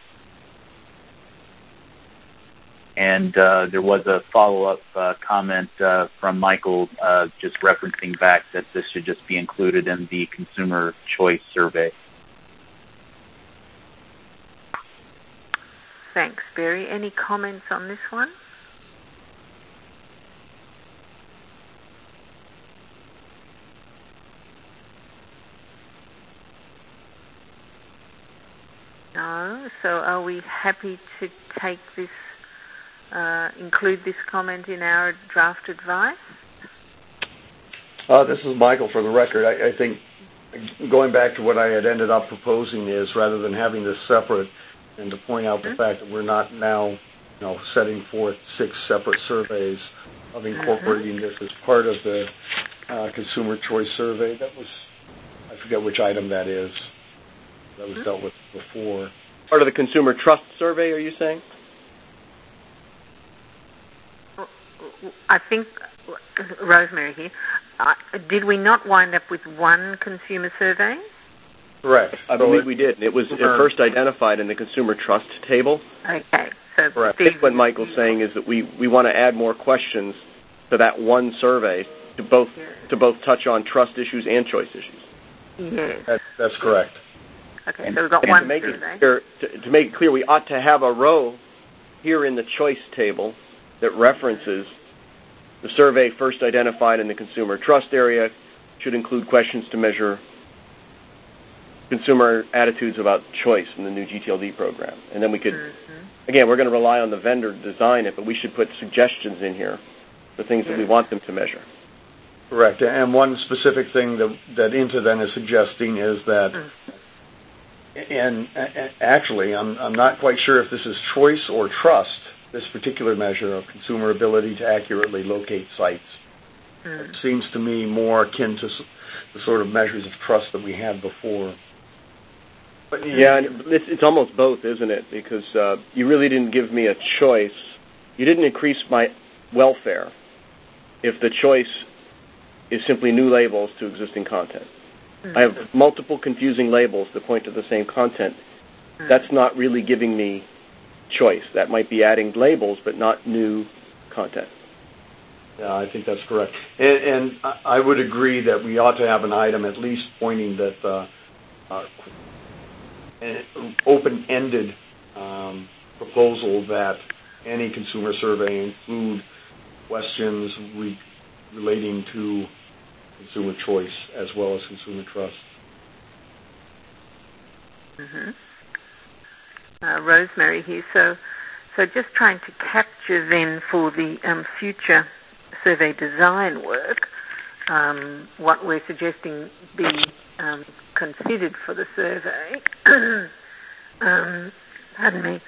And uh, there was a follow-up uh, comment uh, from Michael uh, just referencing back that this should just be included in the consumer choice survey.
Thanks, Barry. Any comments on this one? No. So are we happy to take this, uh, include this comment in our draft advice?
Uh, this is Michael for the record. I, I think going back to what I had ended up proposing is, rather than having this separate, and to point out the mm-hmm. fact that we're not now, you know, setting forth six separate surveys, of incorporating mm-hmm. this as part of the uh, consumer choice survey. That was, I forget which item that is. That was dealt with before.
Part of the consumer trust survey, are you saying?
I think, Rosemary here, uh, did we not wind up with one consumer survey?
Correct. I so believe it, we did. It was first identified in the consumer trust table.
Okay. So
Correct. I think what Michael's saying is that we, we want to add more questions to that one survey to both to both touch on trust issues and choice issues.
Yes.
That, that's correct.
Okay,
and,
so we've got
and
one
to make
survey.
It clear, to, to make it clear, we ought to have a row here in the choice table that references the survey first identified in the consumer trust area should include questions to measure consumer attitudes about choice in the new G T L D program. And then we could, mm-hmm. again, we're going to rely on the vendor to design it, but we should put suggestions in here for things mm-hmm. that we want them to measure.
Correct. And one specific thing that, that I N T A then is suggesting is that mm-hmm. And actually, I'm, I'm not quite sure if this is choice or trust, this particular measure of consumer ability to accurately locate sites. Mm. It seems to me more akin to the sort of measures of trust that we had before.
But yeah, it's, it's almost both, isn't it? Because uh, you really didn't give me a choice. You didn't increase my welfare if the choice is simply new labels to existing content. Mm-hmm. I have multiple confusing labels that point to the same content. Mm-hmm. That's not really giving me choice. That might be adding labels, but not new content.
Yeah, I think that's correct. And, and I would agree that we ought to have an item at least pointing that uh, uh, an open-ended um, proposal that any consumer survey include questions re- relating to consumer choice as well as consumer trust.
Mm-hmm. Uh, Rosemary here. So, so just trying to capture then for the um, future survey design work, um, what we're suggesting be um, considered for the survey. um, pardon me.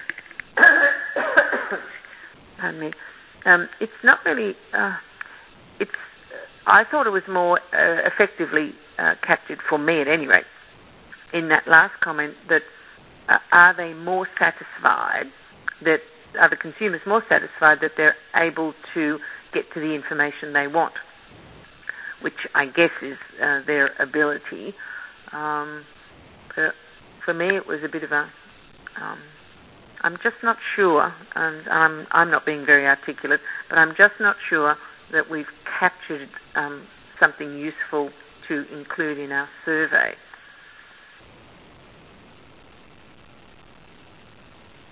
pardon me. Um, it's not really. Uh, it's. I thought it was more uh, effectively uh, captured for me, at any rate, in that last comment that uh, are they more satisfied, that are the consumers more satisfied that they're able to get to the information they want, which I guess is uh, their ability. Um, for, for me, it was a bit of a. Um, I'm just not sure, and I'm I'm not being very articulate, but I'm just not sure that we've captured um, something useful to include in our survey.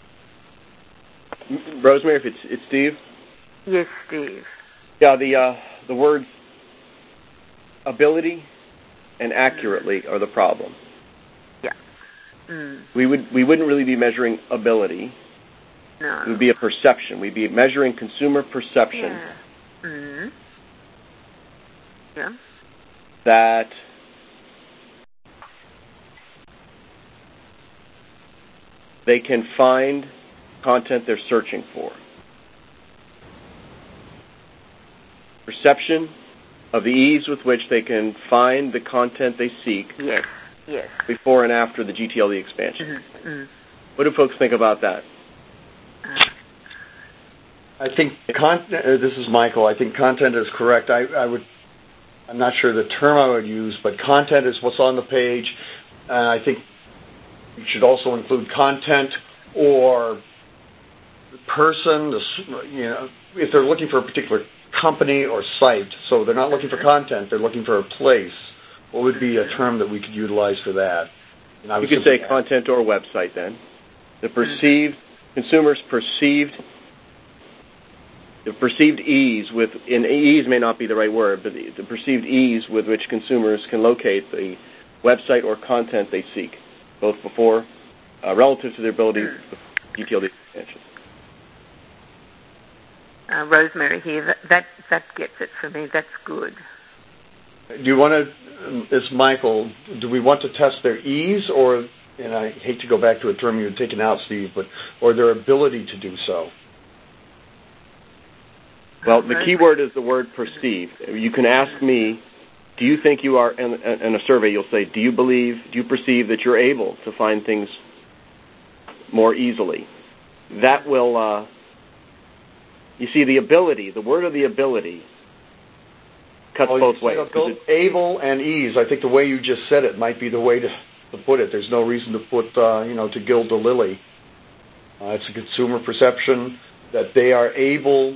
Rosemary, if it's, it's Steve?
Yes, Steve.
Yeah, the uh, the words ability and accurately are the problem.
Yeah. Mm.
We would we wouldn't really be measuring ability.
No.
It would be a perception. We'd be measuring consumer perception.
Yeah. Mm-hmm. Yeah.
That they can find content they're searching for. Perception of the ease with which they can find the content they seek.
Yes. Yes.
Before and after the G T L D expansion.
Mm-hmm. Mm-hmm.
What do folks think about that?
I think content. Uh, this is Michael. I think content is correct. I, I would. I'm not sure the term I would use, but content is what's on the page, and I think you should also include content or person. You know, if they're looking for a particular company or site, so they're not looking for content, they're looking for a place. What would be a term that we could utilize for that? And I
you could say content or website then. The perceived consumers perceived. The perceived ease with, and ease may not be the right word, but the, the perceived ease with which consumers can locate the website or content they seek, both before, uh, relative to their ability to G T L D expansion.
Uh, Rosemary here, that, that that gets it for me. That's good.
Do you want to, it's Michael, do we want to test their ease, or, and I hate to go back to a term you had taken out, Steve, but, or their ability to do so?
Well, the key word is the word perceived. You can ask me, do you think you are, in, in a survey you'll say, do you believe, do you perceive that you're able to find things more easily? That will, uh, you see, the ability, the word of the ability cuts
well,
both ways.
Both able and ease, I think the way you just said it might be the way to, to put it. There's no reason to put, uh, you know, to gild the lily. Uh, it's a consumer perception that they are able.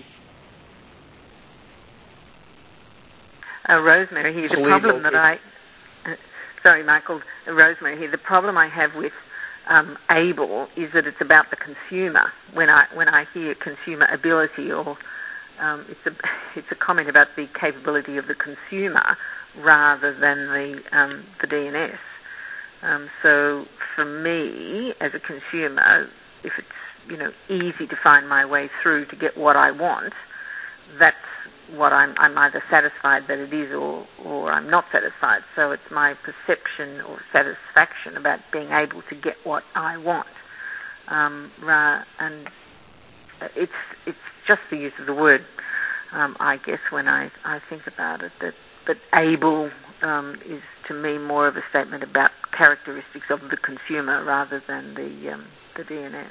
Uh, Rosemary here, the problem that I, uh, sorry Michael, uh, Rosemary here, the problem I have with um, able is that it's about the consumer. When I when I hear consumer ability, or um, it's a it's a comment about the capability of the consumer rather than the um, the D N S. Um, so for me, as a consumer, if it's you know easy to find my way through to get what I want, that's what I'm, I'm either satisfied that it is or, or I'm not satisfied. So it's my perception or satisfaction about being able to get what I want. Um, and it's it's just the use of the word, um, I guess, when I, I think about it. That, that able um, is, to me, more of a statement about characteristics of the consumer rather than the, um, the D N S.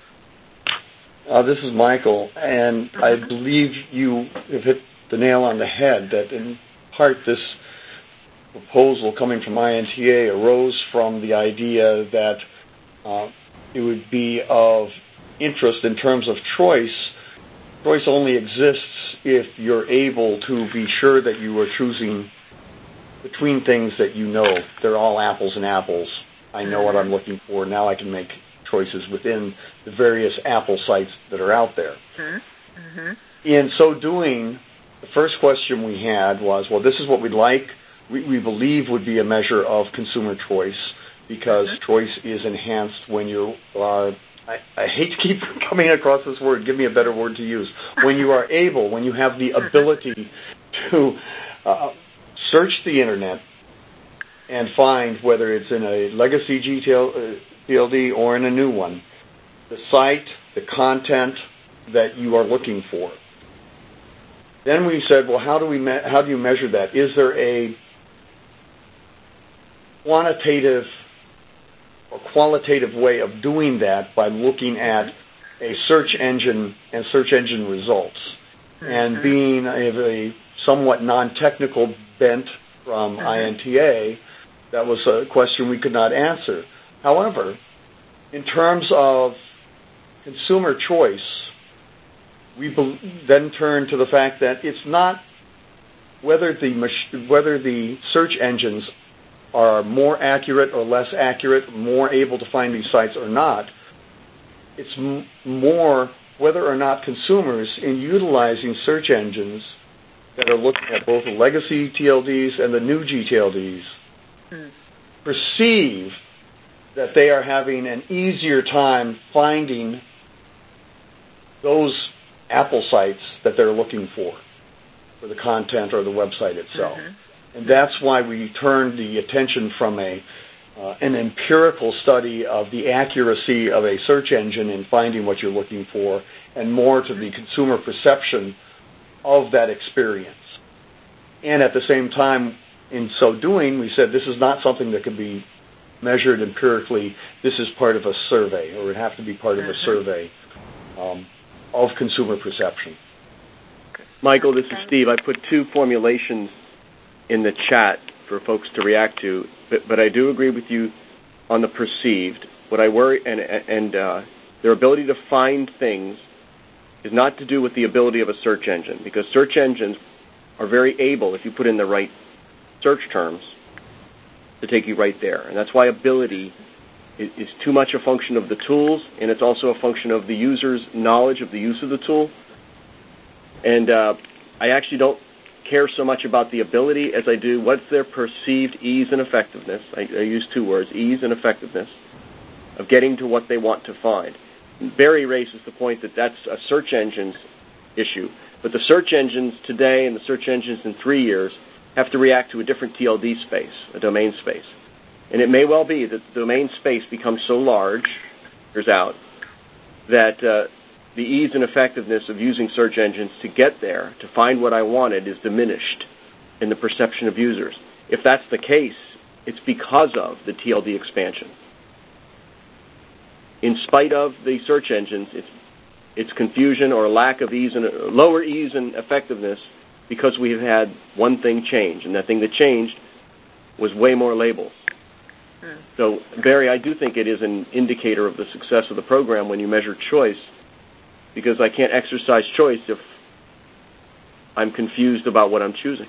Uh, this is Michael, and I believe you have hit the nail on the head that in part this proposal coming from I N T A arose from the idea that uh, it would be of interest in terms of choice. Choice only exists if you're able to be sure that you are choosing between things that you know. They're all apples and apples. I know what I'm looking for. Now I can make choices within the various Apple sites that are out there.
Mm-hmm.
In so doing, the first question we had was, well, this is what we'd like, we, we believe would be a measure of consumer choice, because mm-hmm. choice is enhanced when you are, I, I hate to keep coming across this word, give me a better word to use, when you are able, when you have the ability to uh, search the Internet and find, whether it's in a legacy G T L, uh, G T L D or in a new one, the site, the content that you are looking for. Then we said, well, how do we me- how do you measure that? Is there a quantitative or qualitative way of doing that by looking at a search engine and search engine results? Mm-hmm. And being a, a somewhat non-technical bent from mm-hmm. I N T A, that was a question we could not answer. However, in terms of consumer choice, we be- then turn to the fact that it's not whether the mach- whether the search engines are more accurate or less accurate, more able to find these sites or not. It's m- more whether or not consumers, in utilizing search engines, that are looking at both the legacy T L Ds and the new G T L Ds
mm.
perceive that they are having an easier time finding those Apple sites that they're looking for, for the content or the website itself. Mm-hmm. And that's why we turned the attention from a uh, an empirical study of the accuracy of a search engine in finding what you're looking for, and more to the consumer perception of that experience. And at the same time, in so doing, we said this is not something that can be measured empirically. This is part of a survey, or it would have to be part of a survey um, of consumer perception.
Michael, this is Steve. I put two formulations in the chat for folks to react to, but, but I do agree with you on the perceived. What I worry, and, and uh, their ability to find things is not to do with the ability of a search engine, because search engines are very able, if you put in the right search terms, to take you right there. And that's why ability is, is too much a function of the tools, and it's also a function of the user's knowledge of the use of the tool. And uh, I actually don't care so much about the ability as I do what's their perceived ease and effectiveness. I, I use two words, ease and effectiveness, of getting to what they want to find. Barry raises the point that that's a search engine's issue. But the search engines today and the search engines in three years have to react to a different T L D space, a domain space. And it may well be that the domain space becomes so large, years out, that uh, the ease and effectiveness of using search engines to get there, to find what I wanted, is diminished in the perception of users. If that's the case, it's because of the T L D expansion. In spite of the search engines, it's, it's confusion or lack of ease and lower ease and effectiveness because we have had one thing change, and that thing that changed was way more labels. Hmm. So, Barry, I do think it is an indicator of the success of the program when you measure choice, because I can't exercise choice if I'm confused about what I'm choosing.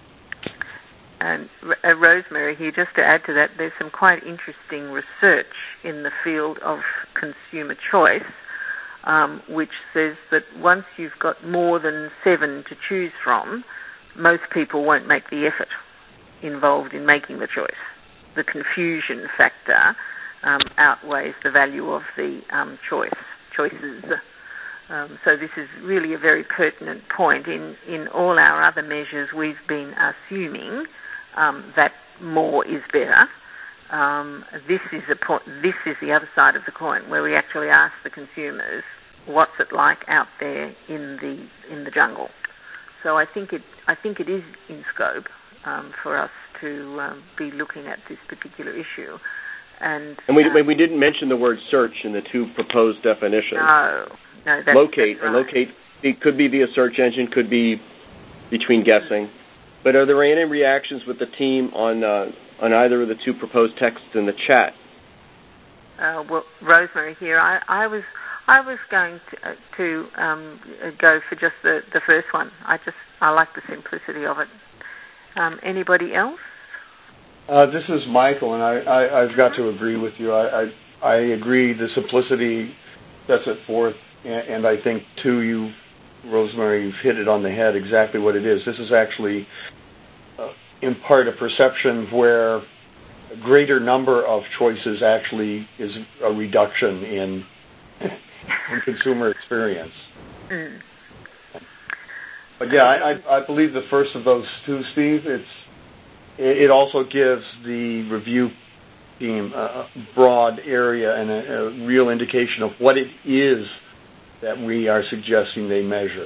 And uh, Rosemary here, just to add to that, there's some quite interesting research in the field of consumer choice, um, which says that once you've got more than seven to choose from, most people won't make the effort involved in making the choice. The confusion factor um, outweighs the value of the um, choice choices. Um, so this is really a very pertinent point. In, in all our other measures, we've been assuming um, that more is better. Um, this is a point. This is the other side of the coin, where we actually ask the consumers, "What's it like out there in the in the jungle?" So I think it I think it is in scope um, for us to um, be looking at this particular issue. And,
and we
um,
we didn't mention the word search in the two proposed definitions.
No, no. That's,
locate
that's right.
and locate. It could be via search engine, could be between guessing. But are there any reactions with the team on uh, on either of the two proposed texts in the chat?
Uh, well, Rosemary here. I, I was I was going to, uh, to um, go for just the, the first one. I just I like the simplicity of it. Um, anybody else?
Uh, this is Michael, and I, I, I've got to agree with you. I, I, I agree the simplicity sets it forth, and, and I think, too, you, Rosemary, you've hit it on the head exactly what it is. This is actually, uh, in part, a perception where a greater number of choices actually is a reduction in, in consumer experience.
Mm.
But, yeah, I, I, I believe the first of those two, Steve, it's it also gives the review team a broad area and a, a real indication of what it is that we are suggesting they measure.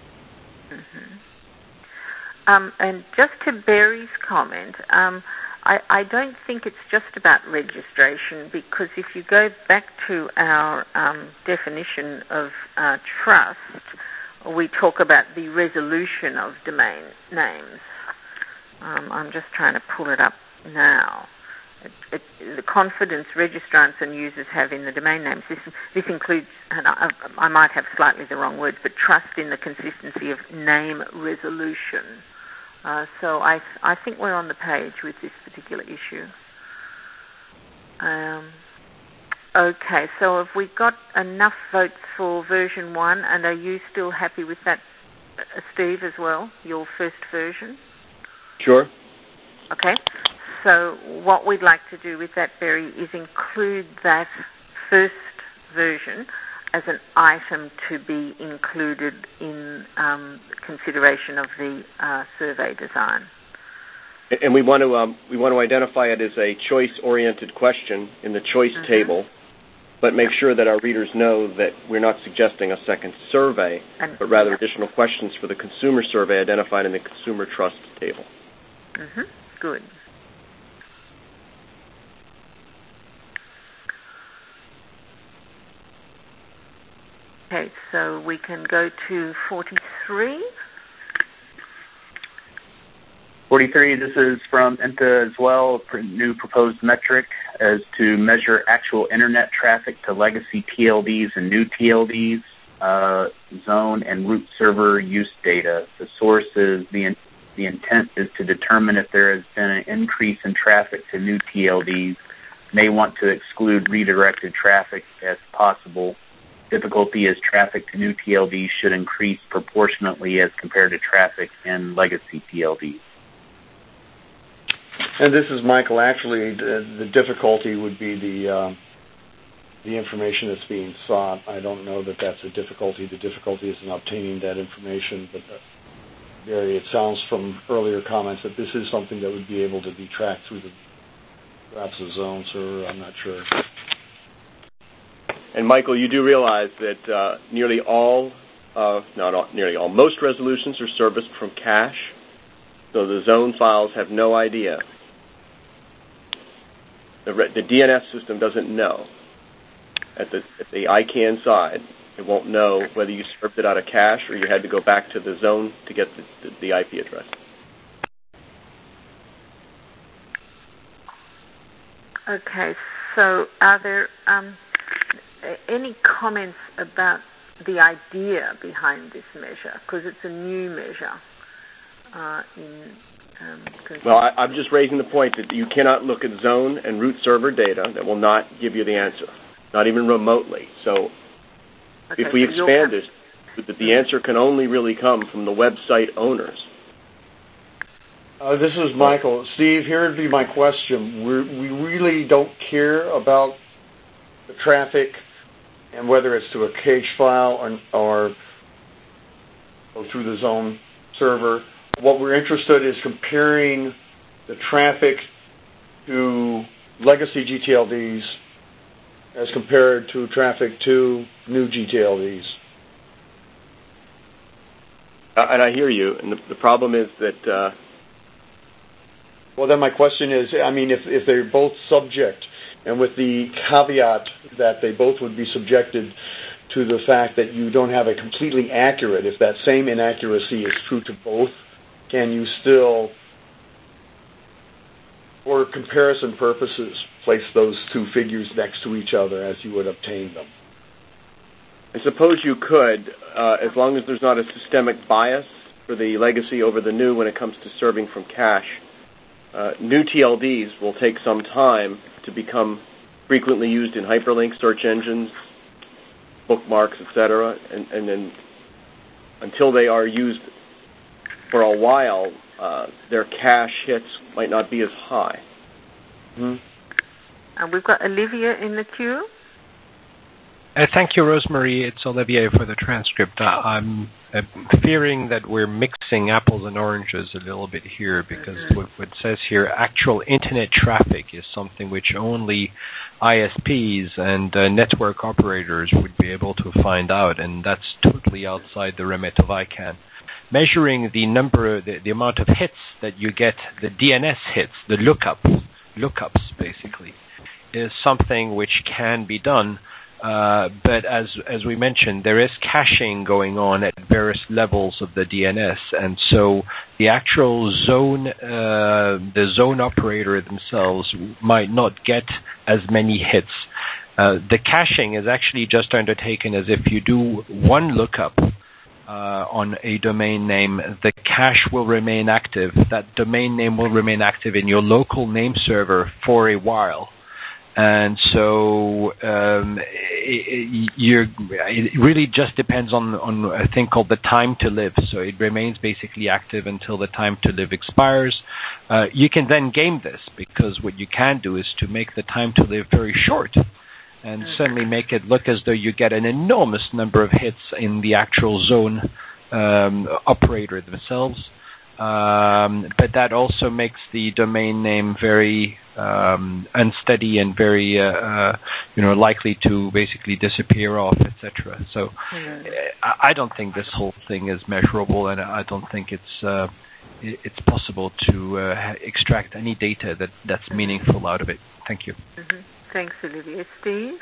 Mm-hmm. Um, and just to Barry's comment, um, I, I don't think it's just about registration, because if you go back to our um, definition of uh, trust, we talk about the resolution of domain names. Um, I'm just trying to pull it up now. It, it, the confidence registrants and users have in the domain name system. This includes, and I, I might have slightly the wrong words, but trust in the consistency of name resolution. Uh, so I, I think we're on the page with this particular issue. Um, okay, so have we got enough votes for version one, and are you still happy with that Steve, as well, your first version?
Sure.
Okay. So what we'd like to do with that, Barry, is include that first version as an item to be included in um, consideration of the uh, survey design.
And we want to um, we want to identify it as a choice-oriented question in the choice mm-hmm. table, but make sure that our readers know that we're not suggesting a second survey, and, but rather yeah. additional questions for the consumer survey identified in the consumer trust table.
Mm-hmm. Good. Okay, so we can go to forty-three.
forty-three, this is from I N T A as well, a new proposed metric as to measure actual internet traffic to legacy T L Ds and new T L Ds, uh, zone and root server use data. The source is, the, the intent is to determine if there has been an increase in traffic to new T L Ds, may want to exclude redirected traffic as possible. Difficulty is traffic to new T L Ds should increase proportionately as compared to traffic in legacy T L Ds.
And this is Michael. Actually, the, the difficulty would be the uh, the information that's being sought. I don't know that that's a difficulty. The difficulty is in obtaining that information. But uh, Barry, it sounds from earlier comments that this is something that would be able to be tracked through the perhaps the zone server. I'm not sure.
And Michael, you do realize that uh, nearly all, uh, not all, nearly all, most resolutions are serviced from cache, so the zone files have no idea. The, re- the D N S system doesn't know. At the, at the I CANN side, it won't know whether you served it out of cache or you had to go back to the zone to get the, the, the I P address.
Okay, so are there... Um any comments about the idea behind this measure? Because it's a new measure. Uh, in, um,
well, I, I'm just raising the point that you cannot look at zone and root server data that will not give you the answer, not even remotely. So
okay,
if we
so
expand this, that the answer can only really come from the website owners.
Uh, this is Michael. Steve, here would be my question. We're, we really don't care about the traffic and whether it's to a cache file or, or, or through the zone server. What we're interested in is comparing the traffic to legacy G T L Ds as compared to traffic to new G T L Ds.
Uh, and I hear you. And the, the problem is that... Uh,
well, then my question is, I mean, if, if they're both subject, and with the caveat that they both would be subjected to the fact that you don't have a completely accurate, if that same inaccuracy is true to both, can you still, for comparison purposes, place those two figures next to each other as you would obtain them?
I suppose you could, uh, as long as there's not a systemic bias for the legacy over the new when it comes to serving from cache. Uh, new T L Ds will take some time to become frequently used in hyperlink search engines, bookmarks, et cetera, and, and then until they are used for a while, uh, their cache hits might not be as high.
Mm-hmm. And we've got Olivia in the queue.
Uh, thank you, Rosemary. It's Olivier for the transcript. Uh, I'm uh, fearing that we're mixing apples and oranges a little bit here because mm-hmm. what, what it says here, actual internet traffic is something which only I S Ps and uh, network operators would be able to find out, and that's totally outside the remit of I CANN. Measuring the number, the, the amount of hits that you get, the D N S hits, the lookups, lookups basically, is something which can be done. Uh, but as as we mentioned, there is caching going on at various levels of the D N S, and so the actual zone, uh, the zone operator themselves might not get as many hits. Uh, the caching is actually just undertaken as if you do one lookup uh, on a domain name, the cache will remain active. That domain name will remain active in your local name server for a while. And so um, it, you're, it really just depends on, on a thing called the time to live. So it remains basically active until the time to live expires. Uh, you can then game this, because what you can do is to make the time to live very short and suddenly make it look as though you get an enormous number of hits in the actual zone um, operator themselves. Um, but that also makes the domain name very um, unsteady and very, uh, uh, you know, likely to basically disappear off, et cetera. So mm-hmm. I, I don't think this whole thing is measurable, and I don't think it's uh, it's possible to uh, extract any data that, that's mm-hmm. meaningful out of it. Thank you.
Mm-hmm. Thanks, Olivier. Steve?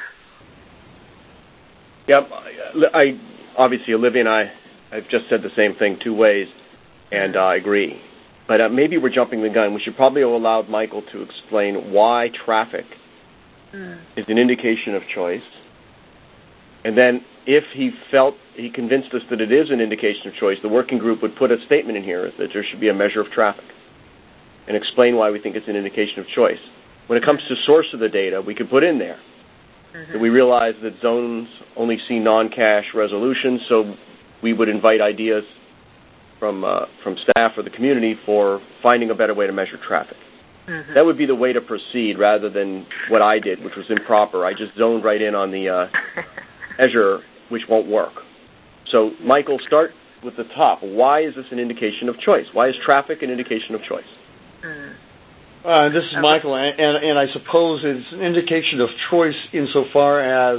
Yep. I, I obviously Olivia and I have just said the same thing two ways. And uh, I agree. But uh, maybe we're jumping the gun. We should probably have allowed Michael to explain why traffic mm. is an indication of choice. And then if he felt, he convinced us that it is an indication of choice, the working group would put a statement in here that there should be a measure of traffic and explain why we think it's an indication of choice. When it comes to source of the data, we could put in there mm-hmm. that we realize that zones only see non-cache resolution, so we would invite ideas from uh, from staff or the community for finding a better way to measure traffic. Mm-hmm. That would be the way to proceed rather than what I did, which was improper. I just zoned right in on the uh, measure, which won't work. So, Michael, start with the top. Why is this an indication of choice? Why is traffic an indication of choice?
Mm.
Uh, this is Michael, and, and I suppose it's an indication of choice insofar as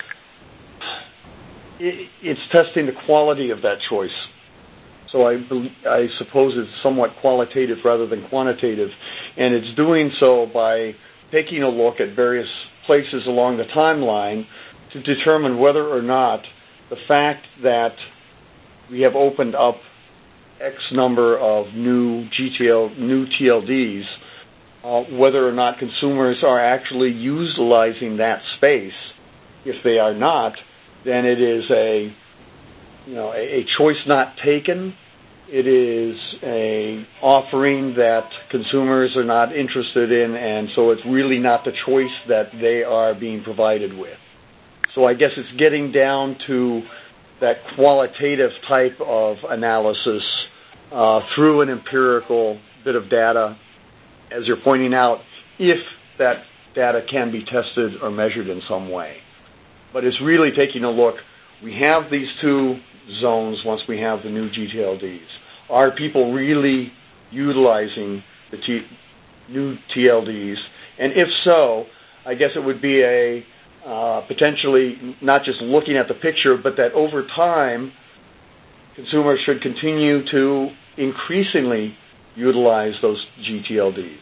it's testing the quality of that choice. So I, I suppose it's somewhat qualitative rather than quantitative, and it's doing so by taking a look at various places along the timeline to determine whether or not the fact that we have opened up X number of new G T L, new T L Ds, uh, whether or not consumers are actually utilizing that space. If they are not, then it is a you know, a, a choice not taken. It is a offering that consumers are not interested in, and so it's really not the choice that they are being provided with. So I guess it's getting down to that qualitative type of analysis uh, through an empirical bit of data, as you're pointing out, if that data can be tested or measured in some way. But it's really taking a look. We have these two zones once we have the new G T L Ds. Are people really utilizing the T, new T L Ds? And if so, I guess it would be a uh, potentially not just looking at the picture, but that over time, consumers should continue to increasingly utilize those G T L Ds.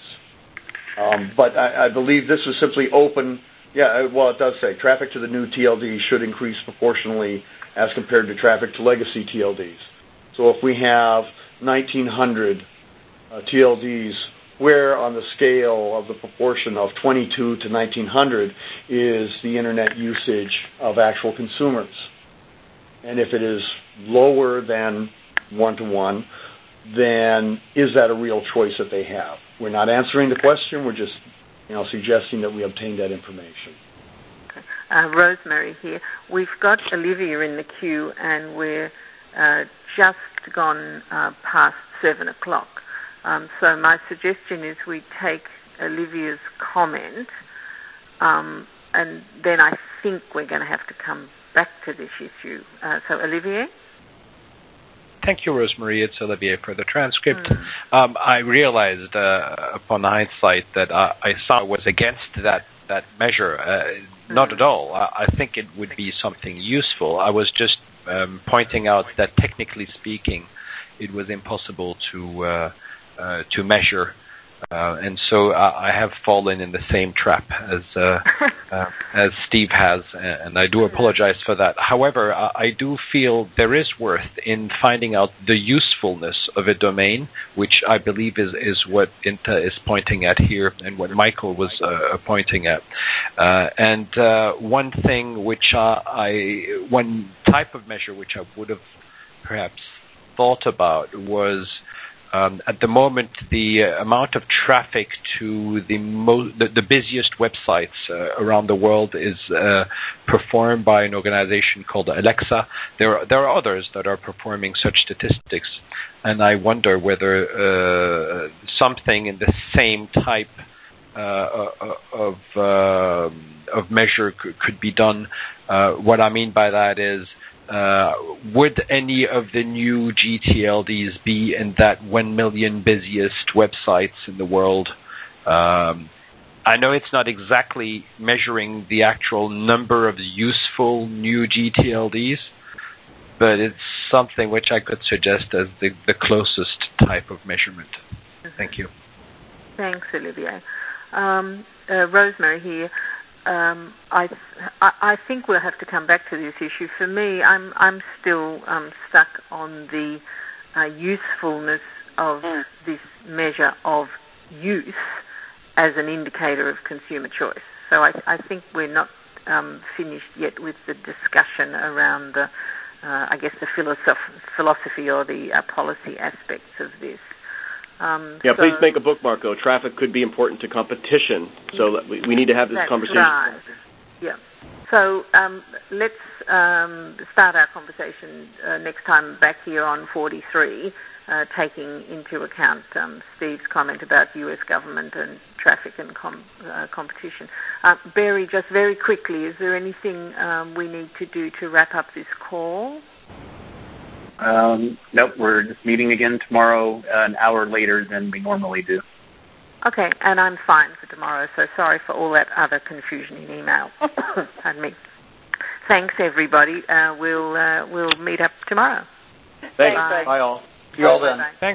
Um, but I, I believe this was simply open. Yeah, well, it does say traffic to the new T L Ds should increase proportionally as compared to traffic to legacy T L Ds. So if we have nineteen hundred uh, T L Ds, where on the scale of the proportion of twenty-two to nineteen hundred is the internet usage of actual consumers? And if it is lower than one to one, then is that a real choice that they have? We're not answering the question. We're just you know, suggesting that we obtain that information.
Uh, Rosemary here. We've got Olivia in the queue, and we're uh, just gone uh, past seven o'clock. Um, so my suggestion is we take Olivia's comment, um, and then I think we're going to have to come back to this issue. Uh, so, Olivier?
Thank you, Rosemary. It's Olivier for the transcript. Mm. Um, I realized uh, upon hindsight that uh, I saw was against that, that measure. Uh, mm. Not at all. I, I think it would be something useful. I was just um, pointing out that technically speaking, it was impossible to uh, uh, to measure. Uh, and so I, I have fallen in the same trap as uh, uh, as Steve has, and I do apologize for that. However, I, I do feel there is worth in finding out the usefulness of a domain, which I believe is, is what Inta is pointing at here and what Michael was uh, pointing at. Uh, and uh, one thing which uh, I, one type of measure which I would have perhaps thought about was Um, at the moment, the uh, amount of traffic to the, mo- the, the busiest websites uh, around the world is uh, performed by an organization called Alexa. There are, there are others that are performing such statistics, and I wonder whether uh, something in the same type uh, of uh, of measure could, could be done. Uh, what I mean by that is, Uh, would any of the new G T L Ds be in that one million busiest websites in the world? Um, I know it's not exactly measuring the actual number of useful new G T L Ds, but it's something which I could suggest as the, the closest type of measurement. Mm-hmm. Thank you.
Thanks, Olivier. Um, uh, Rosemary here. Um, I, I think we'll have to come back to this issue. For me, I'm I'm still um, stuck on the uh, usefulness of mm. this measure of use as an indicator of consumer choice. So I, I think we're not um, finished yet with the discussion around the, uh, I guess, the philosoph- philosophy or the uh, policy aspects of this. Um,
yeah,
so
please make a bookmark, though. Traffic could be important to competition, so we, we need to have this
that's
conversation.
Right. Yeah. So um, let's um, start our conversation uh, next time back here on forty-three, uh, taking into account um, Steve's comment about U S government and traffic and com- uh, competition. Uh, Barry, just very quickly, is there anything um, we need to do to wrap up this call?
Um, nope, we're just meeting again tomorrow, uh, an hour later than we normally do.
Okay, and I'm fine for tomorrow, so sorry for all that other confusion in email. Pardon me. Thanks, everybody. Uh, we'll uh, we'll meet up tomorrow.
Thanks. Bye, Bye all.
You all then.
Bye.
Thanks.